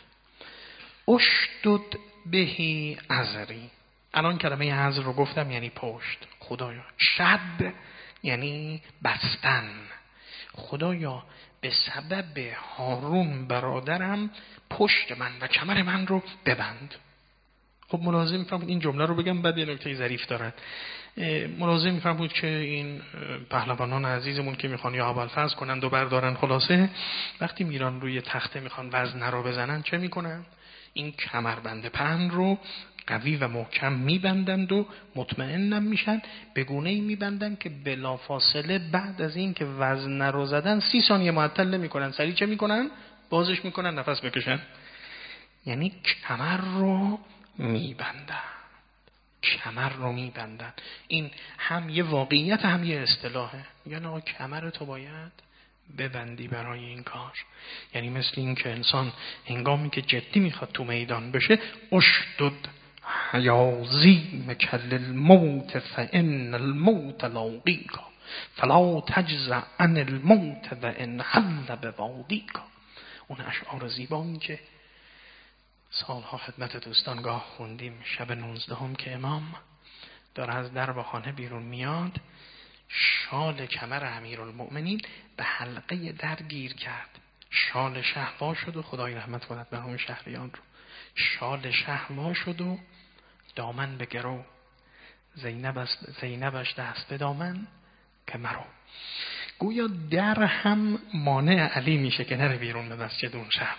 اشدد بهی ازری. الان کلمه ازر رو گفتم یعنی پشت. خدایا شد یعنی بستن. خدایا به سبب هارون برادرم پشت من و کمر من رو ببند. خب ملازم می‌فرمود این جمله رو بگم، بعد یه نکته ظریف دارد. ملازم می‌فرمود که این پهلوانان عزیزمون که میخوان یا ابوالفضل کنند و بردارن، خلاصه وقتی میران روی تخته میخوان وزن رو بزنن چه میکنن؟ این کمربند پهن رو قوی و محکم میبندند و مطمئنم میشن، به گونه‌ای میبندند که بلافاصله بعد از این که وزن رو زدن سی ثانیه معطل نمیکنن، سریع چه میکنن؟ بازش میکنن، نفس بکشن. یعنی کمر رو میبندن، کمر رو میبندن. این هم یه واقعیت هم یه اصطلاحه. میگن آقا کمر تو باید ببندی برای این کار. یعنی مثل این که انسان هنگامی که جدی میخواد تو میدان بشه، اشدد حیازی مکل الموت فان الموت لاقیکا فلا تجزع عن الموت و ان حل بوادیکا. اون اشعار زیبایی که سالها خدمت دوستان گاه خوندیم، شب نوزدهم که امام داره از درب خانه بیرون میاد، شال کمر امیرالمؤمنین به حلقه در گیر کرد، شال شهوا شد و خدای رحمت کند به همون شهریان رو، شال شهوا شد و دامن به گرو، زینب زینبش دست به دامن که مرو. گویا در هم مانع علی میشه که نره بیرون به مسجد اون شب.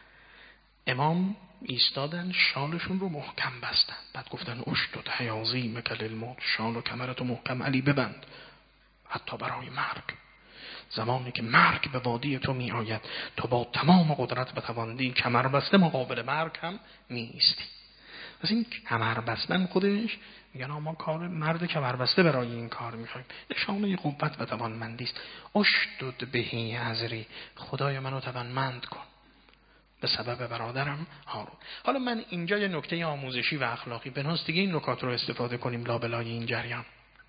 امام ایستادن، شالشون رو محکم بستن، بعد گفتن اشدد حیازی مکل الموت، شال و کمرتو محکم علی ببند حتی برای مرگ. زمانی که مرگ به وادی تو می آید تو با تمام قدرت بتواندی کمر بسته مقابل مرگ هم می ایستی. پس این کمر بستن خودش میگن ما کار مرد کمر بسته برای این کار میخوایم، نشانه قوت و توانمندی است. اشدد بهی ازری، خدای منو توانمند کن به سبب برادرم هارون. حالا من اینجا یه نکته آموزشی و اخلاقی بناست دیگه این نکات رو استفاده کنیم لابلای این جریان.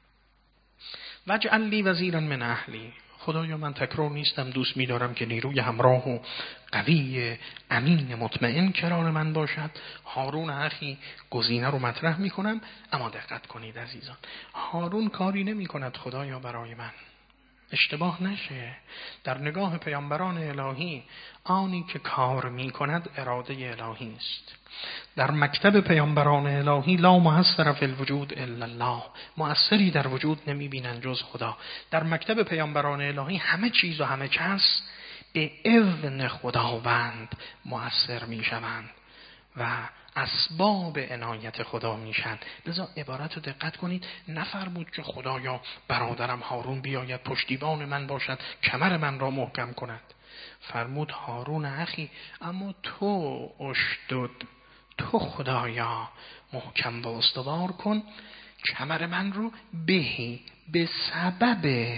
وجعل لی وزیرا من اهلی، خدایا من تکرار نیستم، دوست می‌دارم که نیروی همراه و قوی امین مطمئن کنار من باشد. هارون اخی گزینه رو مطرح می‌کنم، اما دقت کنید عزیزان، هارون کاری نمی‌کند خدایا برای من، اشتباه نشه. در نگاه پیامبران الهی آنی که کار می‌کند اراده الهی است. در مکتب پیامبران الهی لا مؤثر فی الوجود الا الله، مؤثری در وجود نمی‌بینند جز خدا. در مکتب پیامبران الهی همه چیز و همه کس به اذن خداوند مؤثر می‌شوند و اسباب عنایت خدا میشن. لذا عبارت رو دقت کنید، نفرمود که خدایا برادرم هارون بیاید پشتیبان من باشد کمر من را محکم کند، فرمود هارون اخی اما تو اشدد، تو خدایا محکم و استوار کن کمر من رو، بهی به سبب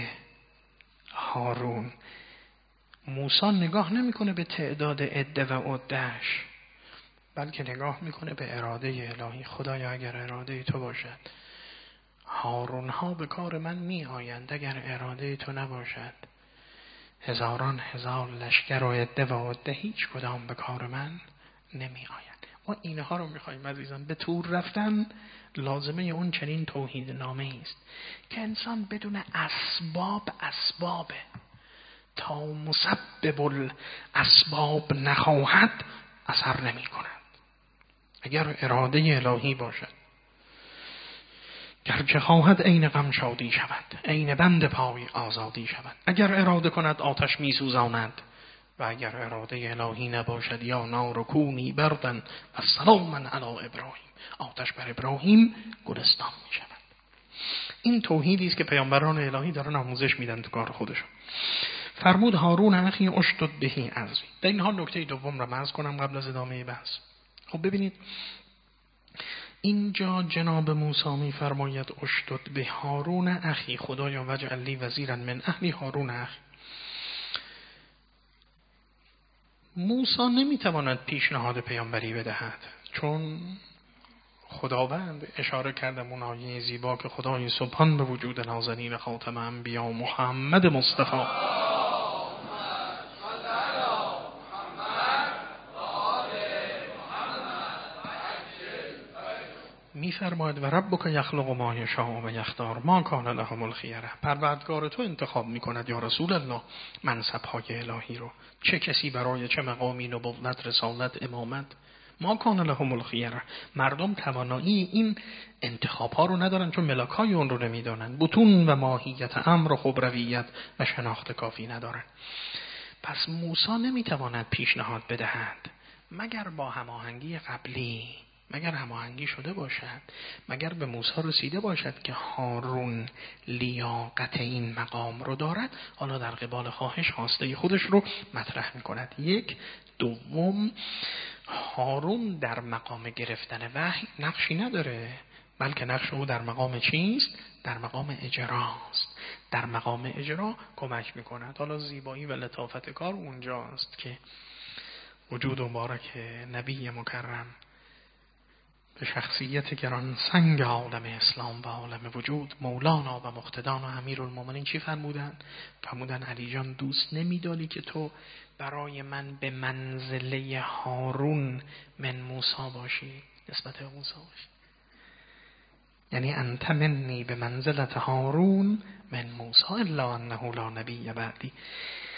هارون. موسی نگاه نمیکنه به تعداد عده و عده‌اش، بلکه نگاه میکنه به اراده الهی. خدایا اگر اراده تو باشد هارون ها به کار من می آیند، اگر اراده تو نباشد هزاران هزار لشکر و عده و عده هیچ کدام به کار من نمی آیند. ما اینها رو میخوایم عزیزان. به طور رفتن لازمه اون چنین توحید نامه است که انسان بدون اسباب اسبابه، تا مسبب الاسباب نخواهد اثر نمی کند. اگر اراده الهی باشد، گر که خواهد عین غم شادی شود، عین بند پای آزادی شود. اگر اراده کند آتش می سوزاند، و اگر اراده الهی نباشد یا نار کونی بردن و سلاما علی ابراهیم، آتش بر ابراهیم گلستان می شود. این توحیدی است که پیامبران الهی دارن آموزش میدن تو کار خودشون. فرمود هارون اخی اشدد بهی ازری. در این حال نکته دوم را مرز کنم قبل از ادامه بحث. خب ببینید اینجا جناب موسی می فرماید اشدد به هارون اخی، خدایا وجعل لی وزیرا من اهلی هارون اخی. موسی نمیتواند پیشنهاد پیامبری بدهد، چون خداوند اشاره کردم اون آیه زیبا که خدای سبحان به وجود نازنین خاتم انبیا محمد مصطفی می‌فرماید و ربک یخلق ما یشاء و یختار ما کان لهم الخیره. پروردگار تو انتخاب می‌کند یا رسول الله منصب‌های الهی رو، چه کسی برای چه مقامی، نبوت، رسالت، امامت. ما کان لهم الخیره، مردم توانایی این انتخاب‌ها رو ندارن چون ملاک‌های اون رو نمی‌دانن، بطون و ماهیت امر و خبرویت و شناخت کافی ندارن. پس موسی نمی‌تواند پیشنهاد بدهد مگر با هماهنگی قبلی، مگر هماهنگی شده باشد، مگر به موسی رسیده باشد که هارون لیاقت این مقام رو دارد. حالا در قبال خواهش خواسته خودش رو مطرح می‌کند. یک دوم، هارون در مقام گرفتن وحی نقشی نداره، بلکه نقش او در مقام چیست؟ در مقام اجراست. در مقام اجرا کمک می‌کند. حالا زیبایی و لطافت کار اونجاست که وجود مبارک نبی مکرم به شخصیت گران سنگ عالم اسلام و عالم وجود مولانا و مقتدان و امیرالمومنین چی فرمودن؟ فرمودن علی جان دوست نمی‌داری که تو برای من به منزله هارون من موسی باشی، نسبت به موسی باشی، یعنی انت منی به منزلت هارون من موسی الا انه لا نبی بعدی.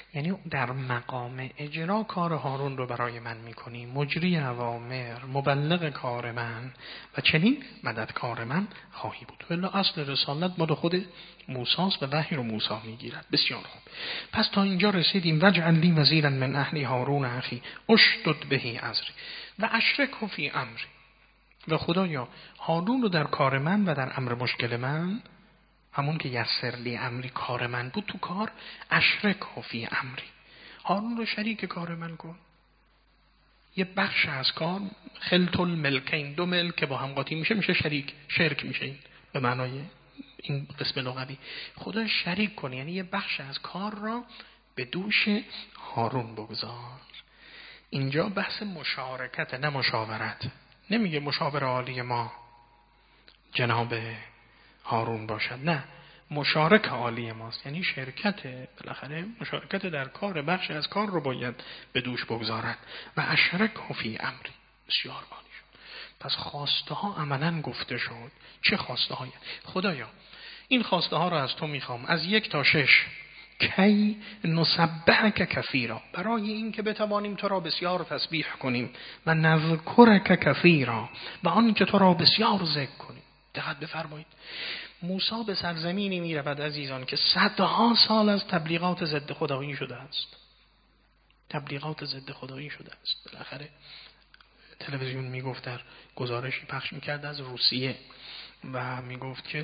یعنی در مقام اجرا کار هارون رو برای من میکنی، مجری اوامر، مبلغ کار من و چنین مددکار من خواهی بود. ولی اصل رسالت مال خود موسی به وحی رو موسی میگیرد. بسیار خوب، پس تا اینجا رسیدیم. وجعل لی وزیرا من اهلی هارون اخی اشدد بهی ازری و اشرکه فی امری. و خدایا هارون رو در کار من و در امر مشکل من، همون که یسر لی امری کار من بود، تو کار اشرکه فی امری، هارون رو شریک کار من کن. یه بخش از کار خلط الملکین، دو ملک که با هم قاطی میشه میشه شریک، شرک میشه. این به معنای این قسم لغوی خدا شریک کنه، یعنی یه بخش از کار را به دوش هارون بگذار. اینجا بحث مشارکت نه مشاورت. نمیگه مشاور عالی ما جناب هارون باشد، نه، مشارک عالی ماست، یعنی شرکت، بالاخره مشارکت در کار، بخش از کار رو باید به دوش بگذارد. و اشرکه فی امری، بسیار عالی شد. پس خواسته ها عملا گفته شد. چه خواسته هایی؟ خدایا این خواسته ها رو از تو میخوام، از یک تا شش. کی نسبحک کثیرا، برای این که بتوانیم تو را بسیار تسبیح کنیم، و نذکرک کثیرا، و آن که تو را بسیار ذکر کنیم. دقت بفرمایید، موسی به سرزمینی می رود عزیزان که صدها سال از تبلیغات ضد خدایی شده است. تبلیغات ضد خدایی شده است. بالاخره تلویزیون می گفت، در گزارشی پخش می کرد از روسیه و می گفت که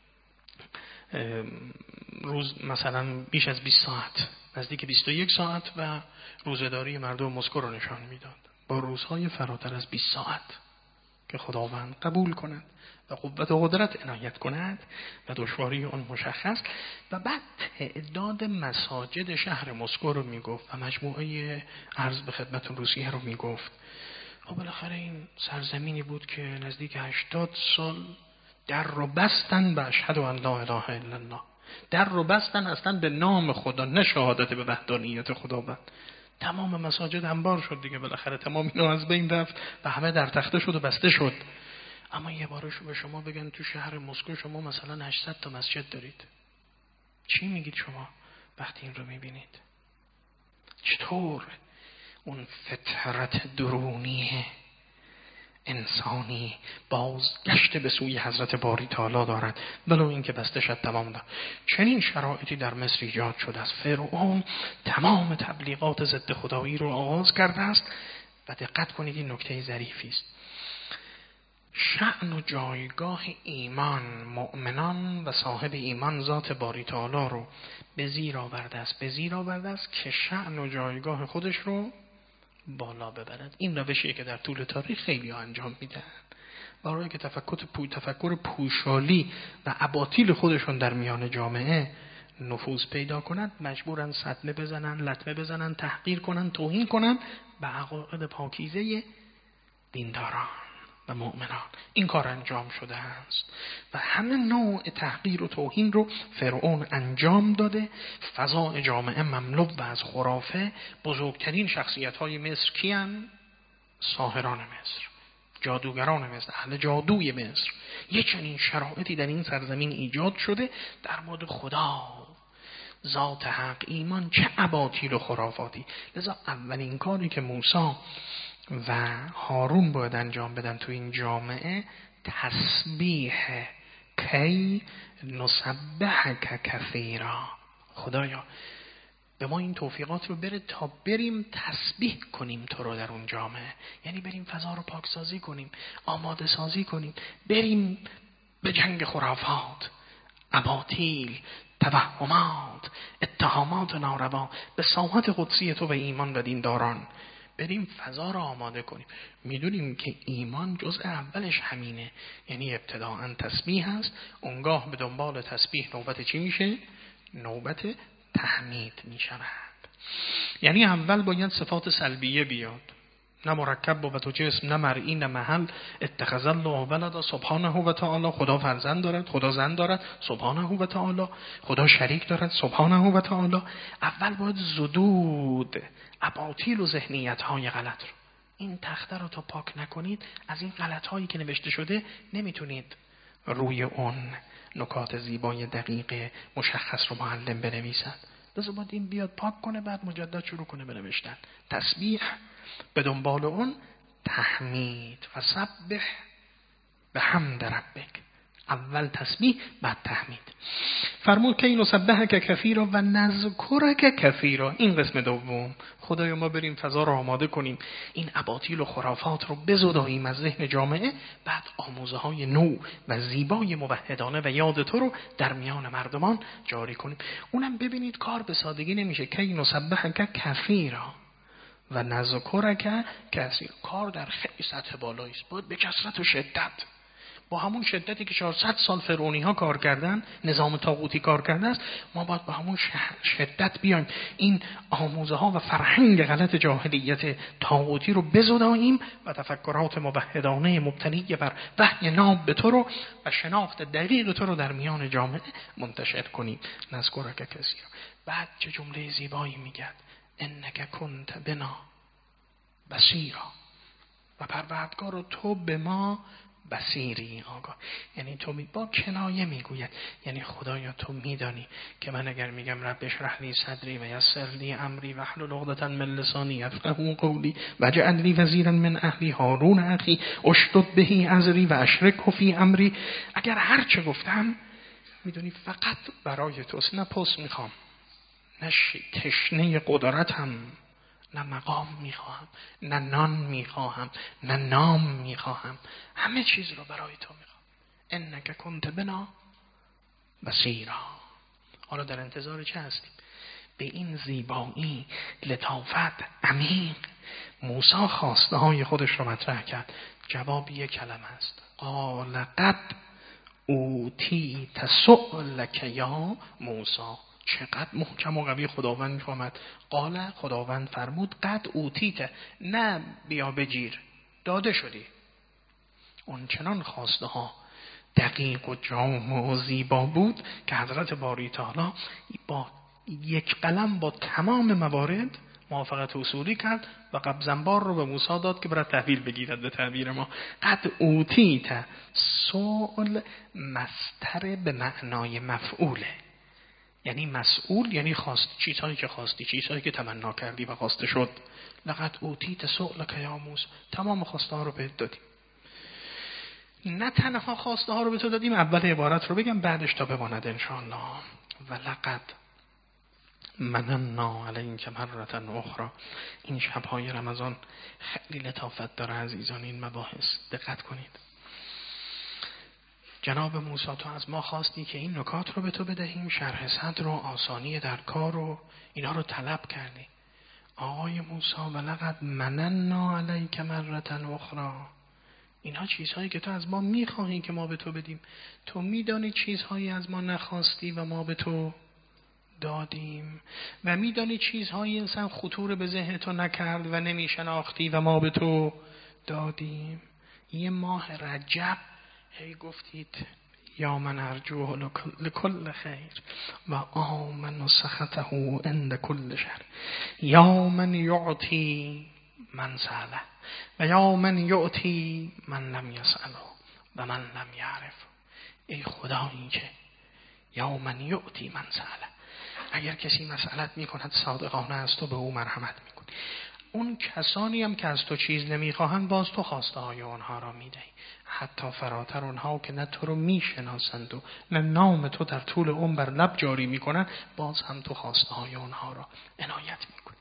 روز مثلا بیش از بیست ساعت، نزدیک بیست و یک ساعت و روزه‌داری مردم مسکو رو نشان میداد، با روزهای فراتر از بیست ساعت که خداوند قبول کند و قوت و قدرت عنایت کند و دشواری اون مشخص. و بعد تعداد مساجد شهر مسکو رو میگفت و مجموعه عرض به خدمت روسیه رو میگفت. و بالاخره این سرزمینی بود که نزدیک هشتاد سال در رو بستن به اشهد ان لا اله الا الله، در رو بستن اصلا به نام خدا، نه شهادت به وحدانیت خداوند. تمام مساجد انبار شد دیگه، بالاخره تمام اینا از بین رفت و همه در تخته شد و بسته شد. اما یه بارش به شما بگن تو شهر مسکو شما مثلا هشتصد تا مسجد دارید، چی میگید شما وقتی این رو میبینید؟ چطور اون فطرت درونی انسانی بازگشت به سوی حضرت باری تعالی دارد، ولو این که بسته شد تمام دارد. چنین شرایطی در مصر ایجاد شده است. فرعون تمام تبلیغات ضد خدایی رو آغاز کرده است. و دقت کنید این نکته ظریفی است، شأن و جایگاه ایمان، مؤمنان و صاحب ایمان ذات باری تعالی رو به زیر آورده است، به زیر آورده است که شأن و جایگاه خودش رو بالا ببرد. این روشیه که در طول تاریخ خیلی انجام میدن، برای که تفکر پو تفکر پوشالی و اباطیل خودشون در میان جامعه نفوذ پیدا کند، مجبورن صدمه بزنن، لطمه بزنن، تحقیر کنن، توهین کنن به عقاید پاکیزه دینداران و مؤمنان. این کار انجام شده است و همه نوع تحقیر و توهین رو فرعون انجام داده. فضای جامعه مملو و از خرافه. بزرگترین شخصیت های مصر کیان؟ ساحران مصر، جادوگران مصر، اهل جادوی مصر. یه چنین شرایطی در این سرزمین ایجاد شده در مورد خدا، ذات حق، ایمان، چه اباطیل و خرافاتی. لذا اولین کاری که موسی و هارون باید انجام بدن تو این جامعه تسبیح، کی نسبحک کثیرا. خدایا به ما این توفیقات رو بره تا بریم تسبیح کنیم تو رو در اون جامعه، یعنی بریم فضا رو پاکسازی کنیم، آماده سازی کنیم، بریم به جنگ خرافات، اباطیل، توهمات، اتهامات ناروا به ساحت قدسی تو و ایمان و دینداران، بریم فضا را آماده کنیم. میدونیم که ایمان جزء اولش همینه، یعنی ابتداءً تسبیح هست، اونگاه به دنبال تسبیح نوبت چی میشه؟ نوبت تحمید میشود. یعنی اول باید صفات سلبیه بیاد، نه مرکب بود و جسم، نه مرئی، نه محل. اتخذ الله ولدا سبحانه و تعالی، خدا فرزند دارد، خدا زن دارد سبحانه و تعالی، خدا شریک دارد سبحانه و تعالی. اول باید زدود اباطیل و ذهنیت های غلط رو، این تخته رو تا پاک نکنید از این غلط هایی که نوشته شده نمیتونید روی اون نکات زیبای دقیق مشخص رو معلم بنویسد. بذار باید این بیاد پاک کنه، بعد مجدد شروع کنه به نوشتن. تسبیح به دنبال اون تحمید و سبح به حمد ربک. اول تسبیح بعد تحمید. فرمود که اینو سبحک کثیرا و نذکرک کثیرا. این قسم دوم. خدایا ما بریم فضا رو آماده کنیم، این اباطیل و خرافات رو بزداییم از ذهن جامعه، بعد آموزه های نو و زیبای موحدانه و یاد تو رو در میان مردمان جاری کنیم. اونم ببینید کار به سادگی نمیشه. که اینو سبحک کثیرا و نذکرک کثیرا. کار در خیلی سطح بالایی است، باید به کثرت و شدت، با همون شدتی که چهارصد سال فرعونی ها کار کردن، نظام طاغوتی کار کرده است، ما باید با همون شدت بیایم این آموزه ها و فرهنگ غلط جاهلیت طاغوتی رو بزداییم و تفکرات موحدانه مبتنی بر وحی ناب به تو رو و شناخت دقیق تو رو در میان جامعه منتشر کنیم. نذکرک کثیرا. بعد چه جمله زیبایی میگه، انک کنت بنا بصیرا. و پروردگار تو به ما بصیری، آگاه. یعنی تو می با کنایه میگوید، یعنی خدایا تو میدانی که من اگر میگم رب اشرح لی صدری و یسر لی امری واحلل عقدة من لسانی یفقهوا قولی واجعل لی وزیرا من اهلی هارون اخی اشدد به ازری و اشرکه فی امری. اگر هر چه گفتم میدونی فقط برای توست، نه پست میخوام، نه تشنه قدرتم، نه مقام میخواهم، نه نان میخواهم، نه نام میخواهم، همه چیز رو برای تو میخوام. انک کنت بنا بصیرا. حالا در انتظار چه هستیم؟ به این زیبایی، لطافت، عمیق موسی خواسته های خودش رو مطرح کرد. جواب یک کلمه است، قال قد اوتیت سؤلک یا موسی. چقدر محکم و قوی خداوند میفهمد. قال، خداوند فرمود، قد اوتیت، نه بیا بگیر، داده شدی. اون چنان خواسته ها دقیق و جامع و زیبا بود که حضرت باری تعالی با یک قلم با تمام موارد موافقت اصولی کرد و قبضنبار رو به موسی داد که برای تحویل بگیرد. به تعبیر ما قد اوتیت سؤل مستر به معنای مفعوله، یعنی مسئول، یعنی خواست، چیزهایی که خواستی، چیزهایی که تمنا کردی و خواسته شد. لقد اوتیت سؤلک یا موسی. تمام خواسته ها رو بهت دادیم. نه تنها خواسته ها رو به تو دادیم، اول عبارت رو بگم بعدش تا بماند انشاءالله. و لقد مننا علیک مرة اخرى. این شبهای رمضان خیلی لطافت داره عزیزان این مباحث، دقت کنید. جناب موسی تو از ما خواستی که این نکات رو به تو بدهیم، شرح صدر و آسانی در کار و اینا رو طلب کردی. آقای موسی و لقد مننا علیک مرة اخرى. اینها چیزهایی که تو از ما میخواهی که ما به تو بدیم. تو میدانی چیزهایی از ما نخواستی و ما به تو دادیم و میدانی چیزهایی انسان خطور به ذهن تو نکرد و نمیشناختی و ما به تو دادیم. یه ماه رجب هی گفتید یا من ارجوه لکل خیر و آمن و سخطه عند کل شر، یا من یعطی من سأله و یا من یعطی من لم یسأله و من لم یعرف. ای خدایی که یا من یعطی من سأله، اگر کسی مسئلت میکند صادقانه از تو به او مرحمت میکنی. اون کسانی هم که از تو چیز نمیخواهند باز تو خواسته های اونها را میدهی، حتی فراتر اونها که نه تو رو میشناسند و نه نام تو در طول عمر بر لب جاری میکنن، باز هم تو خواسته های اونها را عنایت میکنی.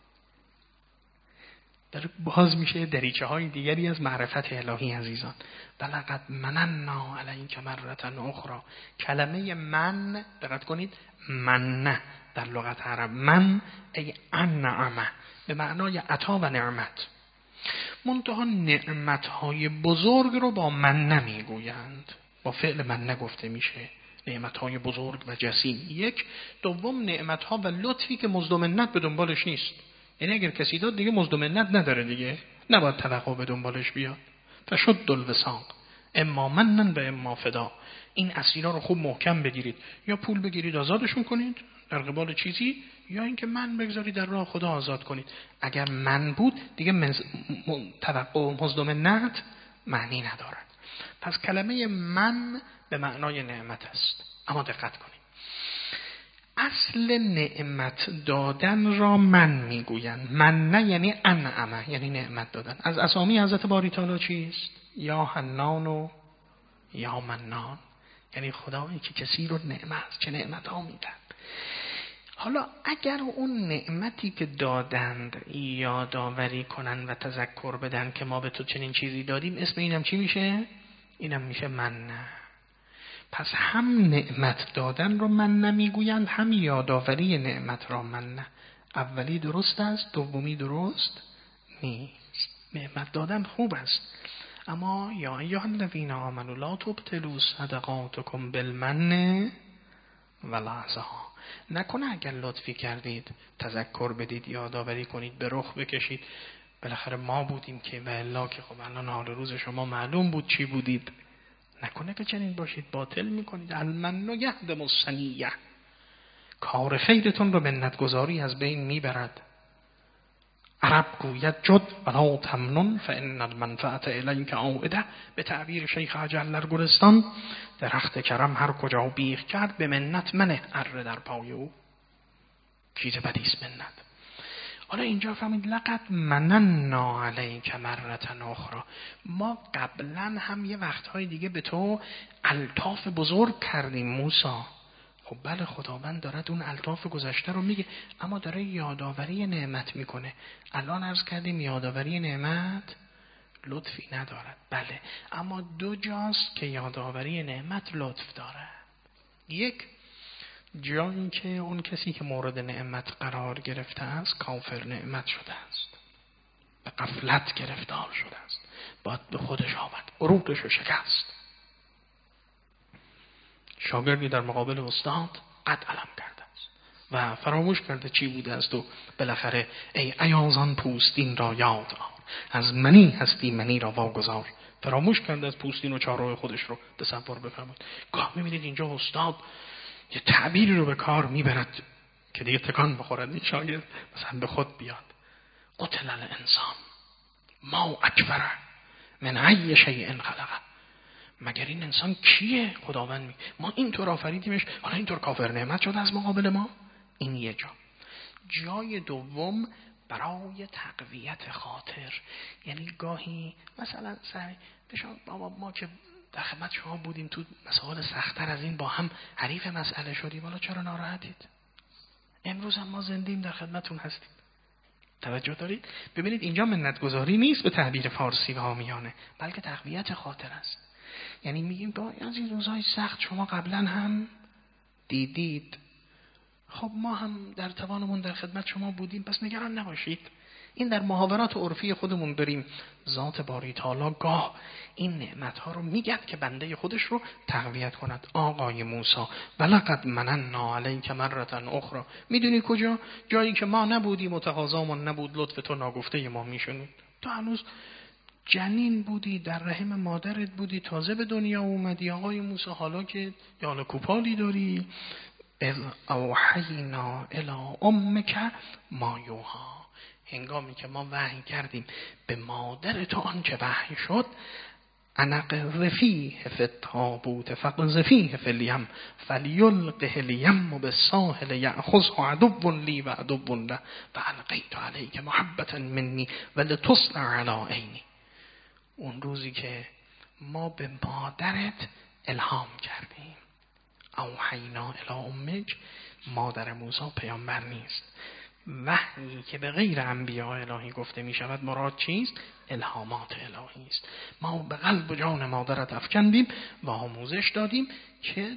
در باز میشه دریچه های دیگری از معرفت الهی عزیزان. بلقد مننا علیک مرة اخرى. کلمه من، دقت کنید، من در لغت عرب من ای انعمه به معنای عطا و نعمت. منتها نعمتهای بزرگ رو با من نمیگویند، با فعل من نگفته میشه. نعمتهای بزرگ و جسیم یک. دوم نعمتها و لطفی که مزد و منت به دنبالش نیست. یعنی اگر کسی داد دیگه مزد و منت نداره، دیگه نباید توقع به دنبالش بیاد. فشد الوثاق اما منن و اما فدا. این اسیرا رو خوب محکم بگیرید، یا پول بگیرید آزادشون کنید در قبال چیزی، یا اینکه من بگذارید در راه خدا آزاد کنید. اگر من بود دیگه مز... توقع و مزد و منت معنی ندارد. پس کلمه من به معنای نعمت است. اما دقت کنید، اصل نعمت دادن را من میگویند. من نه یعنی انعمه، یعنی نعمت دادن. از اسامی حضرت باری تعالی چیست؟ یا حنان و یا منان، یعنی خدایی که کسی رو نعمت، چه نعمت ها میدن. حالا اگر اون نعمتی که دادند یادآوری کنن و تذکر بدن که ما به تو چنین چیزی دادیم، اسم اینم چی میشه؟ اینم میشه من نه. پس هم نعمت دادن رو من نمیگویند، هم یادآوری نعمت را من نه. اولی درست است، دومی درست نیست. نعمت دادن خوب است، اما یا ایها الذین آمنوا لا تبطلوا صدقاتکم بالمن والعذا. نکنه اگر لطفی کردید تذکر بدید، یادآوری کنید، به رخ بکشید، بالاخره ما بودیم که و الا که خب الان حال روز شما معلوم بود چی بودید. نکنه که چنین باشید، باطل میکنید. المن یهدم الصنیع، کار خیرتون رو منت گذاری از بین میبرد. عرب گوید جد ولا تمنن فان المنفعه الیک عائده. به تعبیر شیخ اجل گلستان، درخت کرم هر کجا بیخ کرد، به منت منه اره در پای او. چیز بدیست منت. حالا اینجا فهمید لقد مننا علیک مرة اخرى، ما قبلا هم یه وقتهای دیگه به تو الطاف بزرگ کردیم موسی. خب بله، خداوند دارد اون الطاف گذشته رو میگه، اما داره یادآوری نعمت میکنه. الان عرض کردیم یادآوری نعمت لطفی ندارد، بله، اما دو جاست که یادآوری نعمت لطف دارد. یک جایی که اون کسی که مورد نعمت قرار گرفته است کافر نعمت شده است، به غفلت گرفتار شده است، باید به خودش آمد، عروقش رو شکست. شاگردی در مقابل استاد قد علم کرده است و فراموش کرده چی بوده است و بالاخره ای ایازان پوستین را یاد آر، از منی هستی منی را واگذار. فراموش کرده از پوستین و چهارراه خودش رو. تصور بفرمایید گاه می‌بینید اینجا استاد یه تعبیری رو به کار میبرد که دیگه تکان بخورد این شاگرد مثلا به خود بیاد. قتل الانسان ما اکفره من ای شیء خلقه. مگر این انسان کیه؟ خداوند میگه ما اینطور آفریدیمش، حالا اینطور کافر نعمت شده از مقابل ما. این یه جا. جای دوم برای تقویت خاطر، یعنی گاهی مثلا سعی بشان بابا ما که در خدمت شما بودیم تو مسائل سخت‌تر از این با هم حریف مسئله شدیم، حالا چرا ناراحتید؟ امروز هم ما زندیم در خدمتون هستیم. توجه دارید؟ ببینید اینجا منتگذاری نیست به تعبیر فارسی و عامیانه، بلکه تقویت خاطر است. یعنی میگیم با از این روزهای سخت شما قبلا هم دیدید، خب ما هم در توانمون در خدمت شما بودیم، پس نگران نباشید. این در محاورات عرفی خودمون داریم. ذات باری تعالی گاه این نعمت‌ها رو میگه که بنده خودش رو تقویت کند. آقای موسی ولقد مننا علیک مرة اخرى، میدونی کجا؟ جایی که ما نبودیم و تقاضامون نبود، لطف تو ناگفته ما میشنید. تو هنوز جنین بودی، در رحم مادرت بودی، تازه به دنیا اومدی آقای موسی، حالا که یال کوپالی داری. اذ اوحینا الی امک ما یوحی، هنگامی که ما وحی کردیم به مادر تو آنچه وحی شد. انا قذفیه فی التابوت فقذفیه فی الیم فلیلقه الیم بالساحل یأخذه عدو لی و عدو له فالقیت علیک محبة منی ولتصنع علی عینی. اون روزی که ما به مادرت الهام کردیم. اوحینا الی امک، مادر موسی پیامبر نیست. وحی که به غیر انبیاء الهی گفته می شود مراد چیست؟ الهامات الهی است. ما به قلب و جان مادرت افکندیم و آموزش دادیم که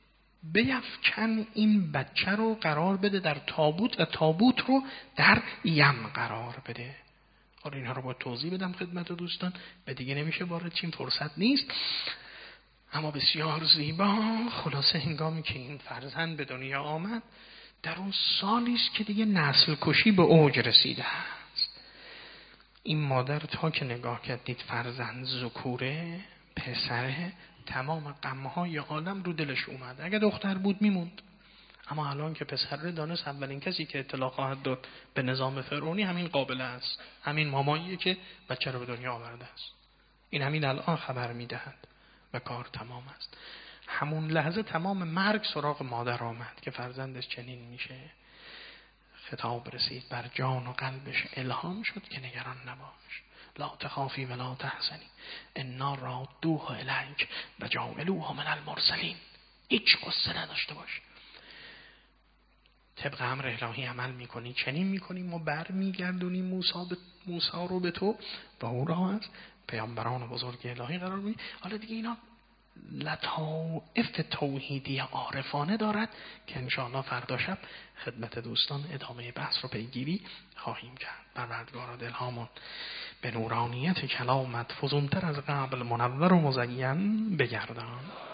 بیفکن این بچه رو قرار بده در تابوت و تابوت رو در یم قرار بده. حالا اینها رو باید توضیح بدم خدمت دوستان، به دیگه نمیشه وارد چیم، فرصت نیست. اما بسیار زیبا خلاصه هنگامی که این فرزند به دنیا آمد، در اون سالی است که دیگه نسل کشی به اوج رسیده است. این مادر تا که نگاه کردید فرزند ذکوره، پسره، تمام غم‌های عالم رو دلش اومد. اگه دختر بود میموند، اما الان که پسره دانست اولین کسی که اطلاع خواهد داد به نظام فرعونی همین قابله است، همین ماماییه که بچه رو به دنیا آورده است. این همین الان خبر میدهد و کار تمام است. همون لحظه تمام مرگ سراغ مادر آمد که فرزندش چنین میشه. خطاب رسید بر جان و قلبش، الهام شد که نگران نباش، لا تخافی ولا تحزنی انا رادوه الیک و جاعلوه من المرسلین. هیچ قصه نداشته باش، طبق امر الهی عمل میکنی، چنین میکنیم و بر میگردونیم موسی به موسی رو به تو و او را از پیامبران بزرگ الهی قرار میدی. حالا دیگه اینا لطائف توحیدی عارفانه دارد که انشاءالله فردا شب خدمت دوستان ادامه بحث رو پیگیری خواهیم کرد. پروردگارا دلهامون به نورانیت کلامت فزونتر از قبل منور و مزین بگردان.